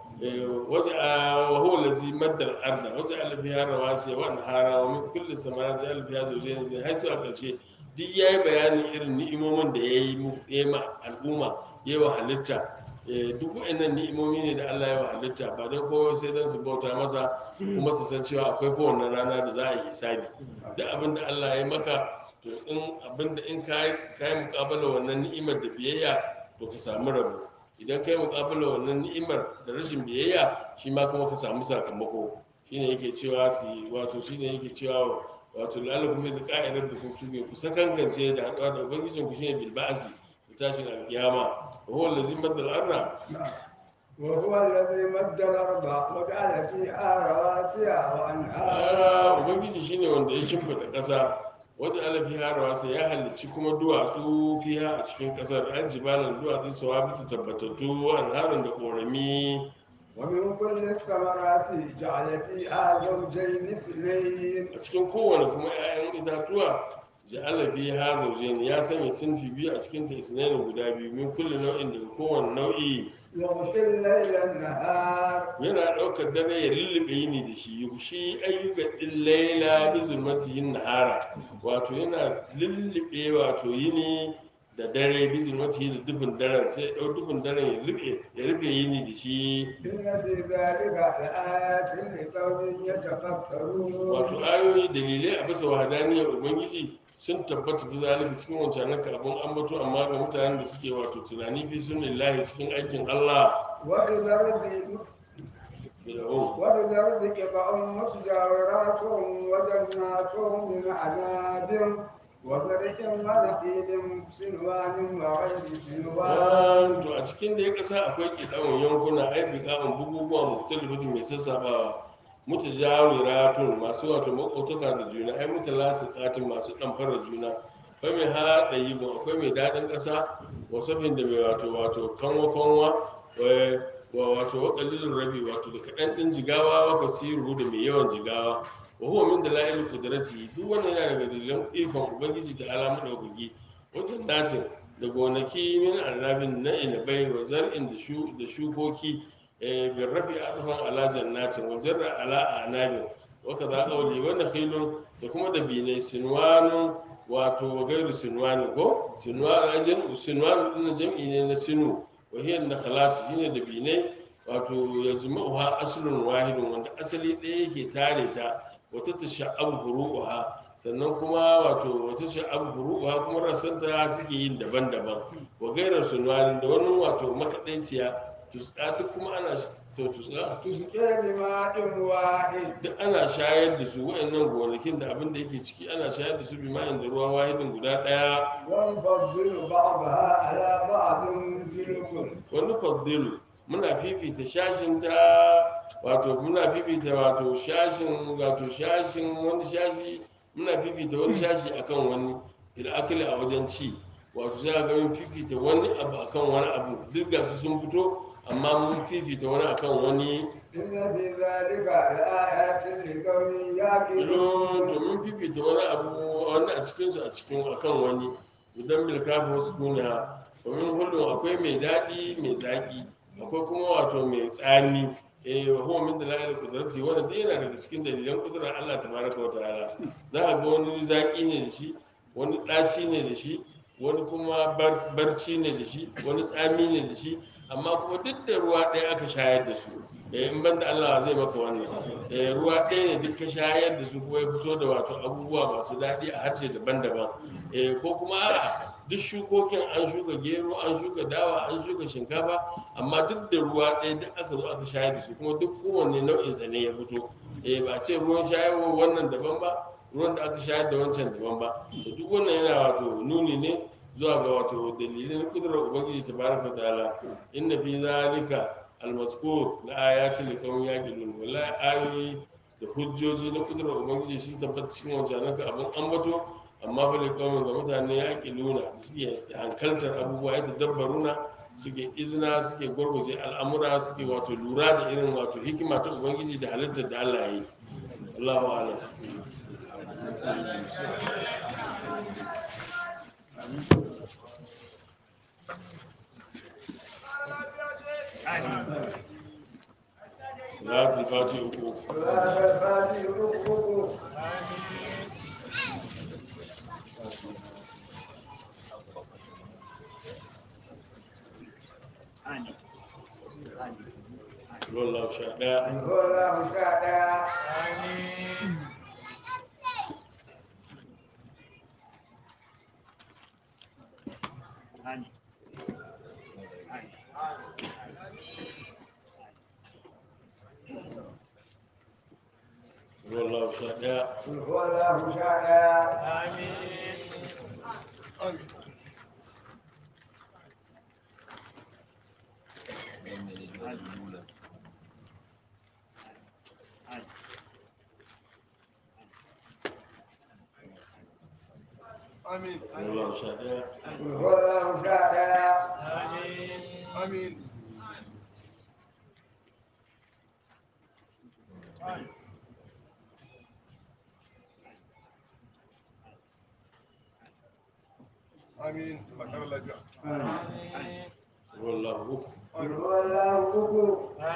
wa huwa allazi madda al-arda wa ja'ala fiha rawasiya wa anhara wa min kulli samarati ja'ala fiha zawjayn zai har zuwa ƙarshe duk yayi bayanin irin ni'imomin da yayi mu yayi ma al'umma yayi wa halitta Eh, duk wa'annan ni'imomi ne da Allah ya wa halitta ba don kowa sai don su bauta masa kuma su san cewa akwai kowanne rana da za a yi hisabi duk abin da Allah ya maka to in abin da in ka yi muƙabala wannan ni'imar da biyayya to ka samu rabo idan ka yi muƙabala wannan ni'imar da rashin biyayya shi ma kuma ka samu sakamako shine yake cewa su wato shine yake cewa wato lalakum da ka'idar da kuke ku sakankance da haɗuwa da ubangijin ku shine bilba'asi ku tashin alkiyama وهو الذي مد الأرض وهو الذي مد الأرض وجعل فيها رواسي وأنهارا Ah, ubangiji shine wanda ya shimfida ƙasa wajen alafi harawa sai ya halicci kuma duwatsu fiha a cikin ƙasar an jibalan duwatsu su wabita tabbatattu an harin da ƙorami ومن كل الثمرات جعل فيها زوجين اثنين a cikin kowane kuma 'ya'yan itatuwa ja'ala fiha zawjayn ya sanya sinfi biyu a cikin ta isnaini guda biyu min kulli nau'in daga kowane nau'i يغشي الليل النهار yana ɗaukar dare ya lullube yini da shi shi ayyuka ɗin laila bi zulmatihin nahara wato yana lullube wato yini da dare bi zulmatihi da dufin daren sai ya ɗau dufin daren ya rufe ya rufe yini da shi إن في ذلك لآيات لقوم يتفكرون wato ayoyi dalilai a bisa wahadaniyar ubangiji sun tabbata fi zalika cikin wancan abun ambato amma ga mutanen da suke wato tunani fi sunnillahi cikin aikin Allah وفي الأرض bilahum وفي الأرض قطع متجاورات وجنات من أعناب وزرع ونخيل سنوان وغير سنوان to a cikin da ya kasa akwai kiɗan yankuna ai biƙa'un buguguwa mutalifatin mai sassabawa mutajawiratun masu wato makwautuka da juna ai mutalasiqatin masu ɗamfarar juna akwai mai haɗa yi akwai mai daɗin ƙasa wasafin da mai wato wato kanwa kanwa wa wato waƙalilin rabi wato da kaɗan ɗin jigawa wa kasiru da mai yawan jigawa wa huwa min dalail qudrati duk wannan yana daga dalilan ikon ubangiji ta alama daukaki wajen datin da gonaki min annabin na inabai wa zar'in da shu da shukoki bin rafi adfan ala jannatin wa jarra ala anabin wa kaza qawli wa nakhilun da kuma da binai sinwanu wato wa gairu sinwanu ko sinwanu ajin sinwanu din jam'i ne na sinu wa hiya nakhalat shine da binai wato yajma'uha aslun wahidun wanda asali ɗaya yake tare ta wata tasha'abu furu'uha sannan kuma wato wata tasha'abu furu'uha kuma rasanta suke yin daban-daban wa gairar sunwani da wani wato makaɗaiciya tuska duk kuma ana to tuska تسقي بماء واحد duk ana shayar da su wa'annan gonakin da abin da yake ciki ana shayar da su bi ma'in da ruwa wahidin guda ɗaya ونفضل بعضها على بعض في الكل wani faddilu muna fifita shashin ta wato muna fifita wato shashin wato shashin wani shashi muna fifita wani shashi akan wani fil akli a wajen ci wato sai ga mun fifita wani abu akan wani abu duk ga su sun fito amma mun fifita wani akan wani إن في ذلك لآيات لقوم ilo يعقلون to mun fifita wani abu wani a cikin su a cikin akan wani idan bil kafa wasu kuna domin hulun akwai mai daɗi mai zaƙi akwai kuma wato mai tsami eh wa huwa min dalail qudrati wannan dai yana daga cikin dalilan kudrar Allah tabaraka wa ta'ala za ka ga wani zaƙi ne da shi wani ɗaci ne da shi wani kuma bar- barci ne da shi wani tsami ne da shi amma kuma duk da ruwa ɗaya aka shayar da su eh in banda Allah zai maka wannan eh ruwa ɗaya ne duk ka shayar da su kuma ya fito da wato abubuwa masu daɗi a harshe daban-daban eh ko kuma a'a duk shukokin an shuka gero an shuka dawa an shuka shinkafa amma duk da ruwa ɗaya duk aka zo aka shayar da su kuma duk kowanne nau'insa ne ya fito eh ba a ce ruwan shayarwa wannan daban ba ruwan da aka shayar da wancan daban ba to duk wannan yana wato nuni ne zuwa ga wato dalilin kudurar ubangiji tabaraka ta'ala inna fi zalika almaskur la ayatin liqawmin yaqilun wallahi ayoyi da hujjoji na kudurar ubangiji sun tabbata cikin wancan ka abin ambato amma fa liqawmin ga mutane yaqiluna da suke hankaltar abubuwa ya tadabbaruna suke izina suke gurguje al'amura suke wato lura da irin wato hikima ta ubangiji da halittar da Allah ya yi Allahu a'lam salatul fati uku وهذا الفاتح ركوع آمين wallahu sha daya Allahu sha ɗaya. wallahu sha daya Allahu sha ɗaya. Amin. wallahu sha daya Allahu sha ɗaya. Amin. Amin. Bakar lafiya. wallahu uku Allahu uku.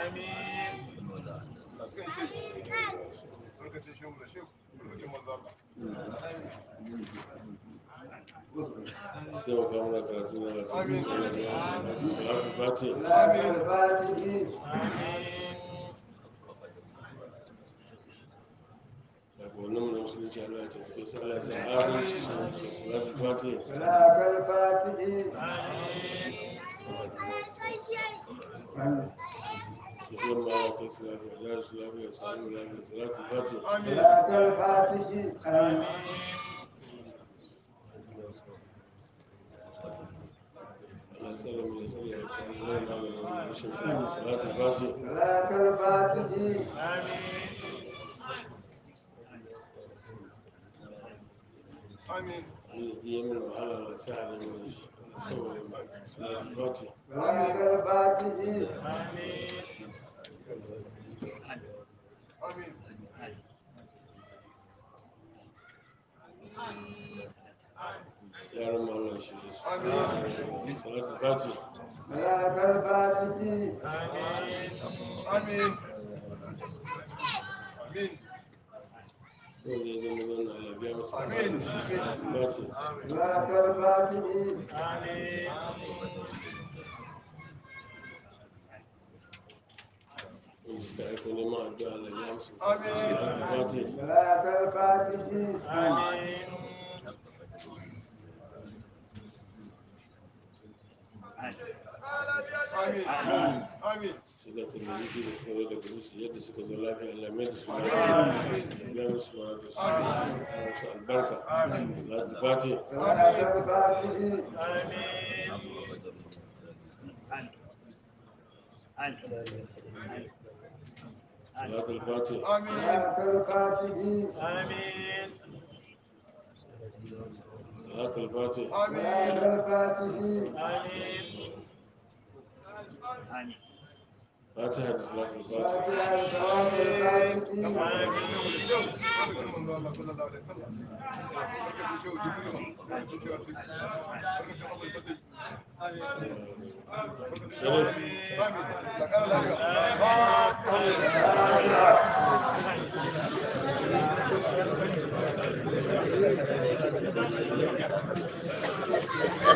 Sun shi. Barkacin shehu da shehu. Barkacin manzo Allah. sai wa kamar karatu na Amin. latin salatu fati Salatul Fatihi. daga wannan mu na musulunci Allah ya tafi sai Allah ya sa adalci su salatu fati Salatul Fatihi. tafiyar ma ya kai su lafiya da su lafiya samu lafiya salatu fati Amin. Salatul Fatihi. Amin. Allah ya tsare mu ya tsare ya samu wani maganin rashin samu salatu fati Salatul Fatihi. Amin. arziki ya mana wahala Allah sa halin mana shi Allah saboda mu salatu fati Salatul Fatihi. Amin. yaran mu Allah shi da su Amin. salatu fati Salatul Fatihi. Amin. Amin. wanda ya zama zauna Allah biya masa Amin. bukatun su salatu fati Salatul Fatihi. wanda suka aiko neman addu'a Allah ya musu Amin. salatu fati Salatul Fatihi. Amin. Amin. shiga tallafi da suka zo daga musu yadda suka zo lafiya Allah mai da su lafiya biya musu bukatun su ya musu albarka salatu fati Salatul Fatihi. salatu fati Amin. Salatul Fatihi. salatu fati Amin. Salatul Fatihi. fatiha da salatu fati Fatiha da Salatul Fatihi. Barkacin manzo Allah sallallahu alaihi wasallam. Barkacin shehu Jibril. Barkacin shehu Atiku. Barkacin Abdul Fatih. Barkacin shehu Amin. Bakar lafiya.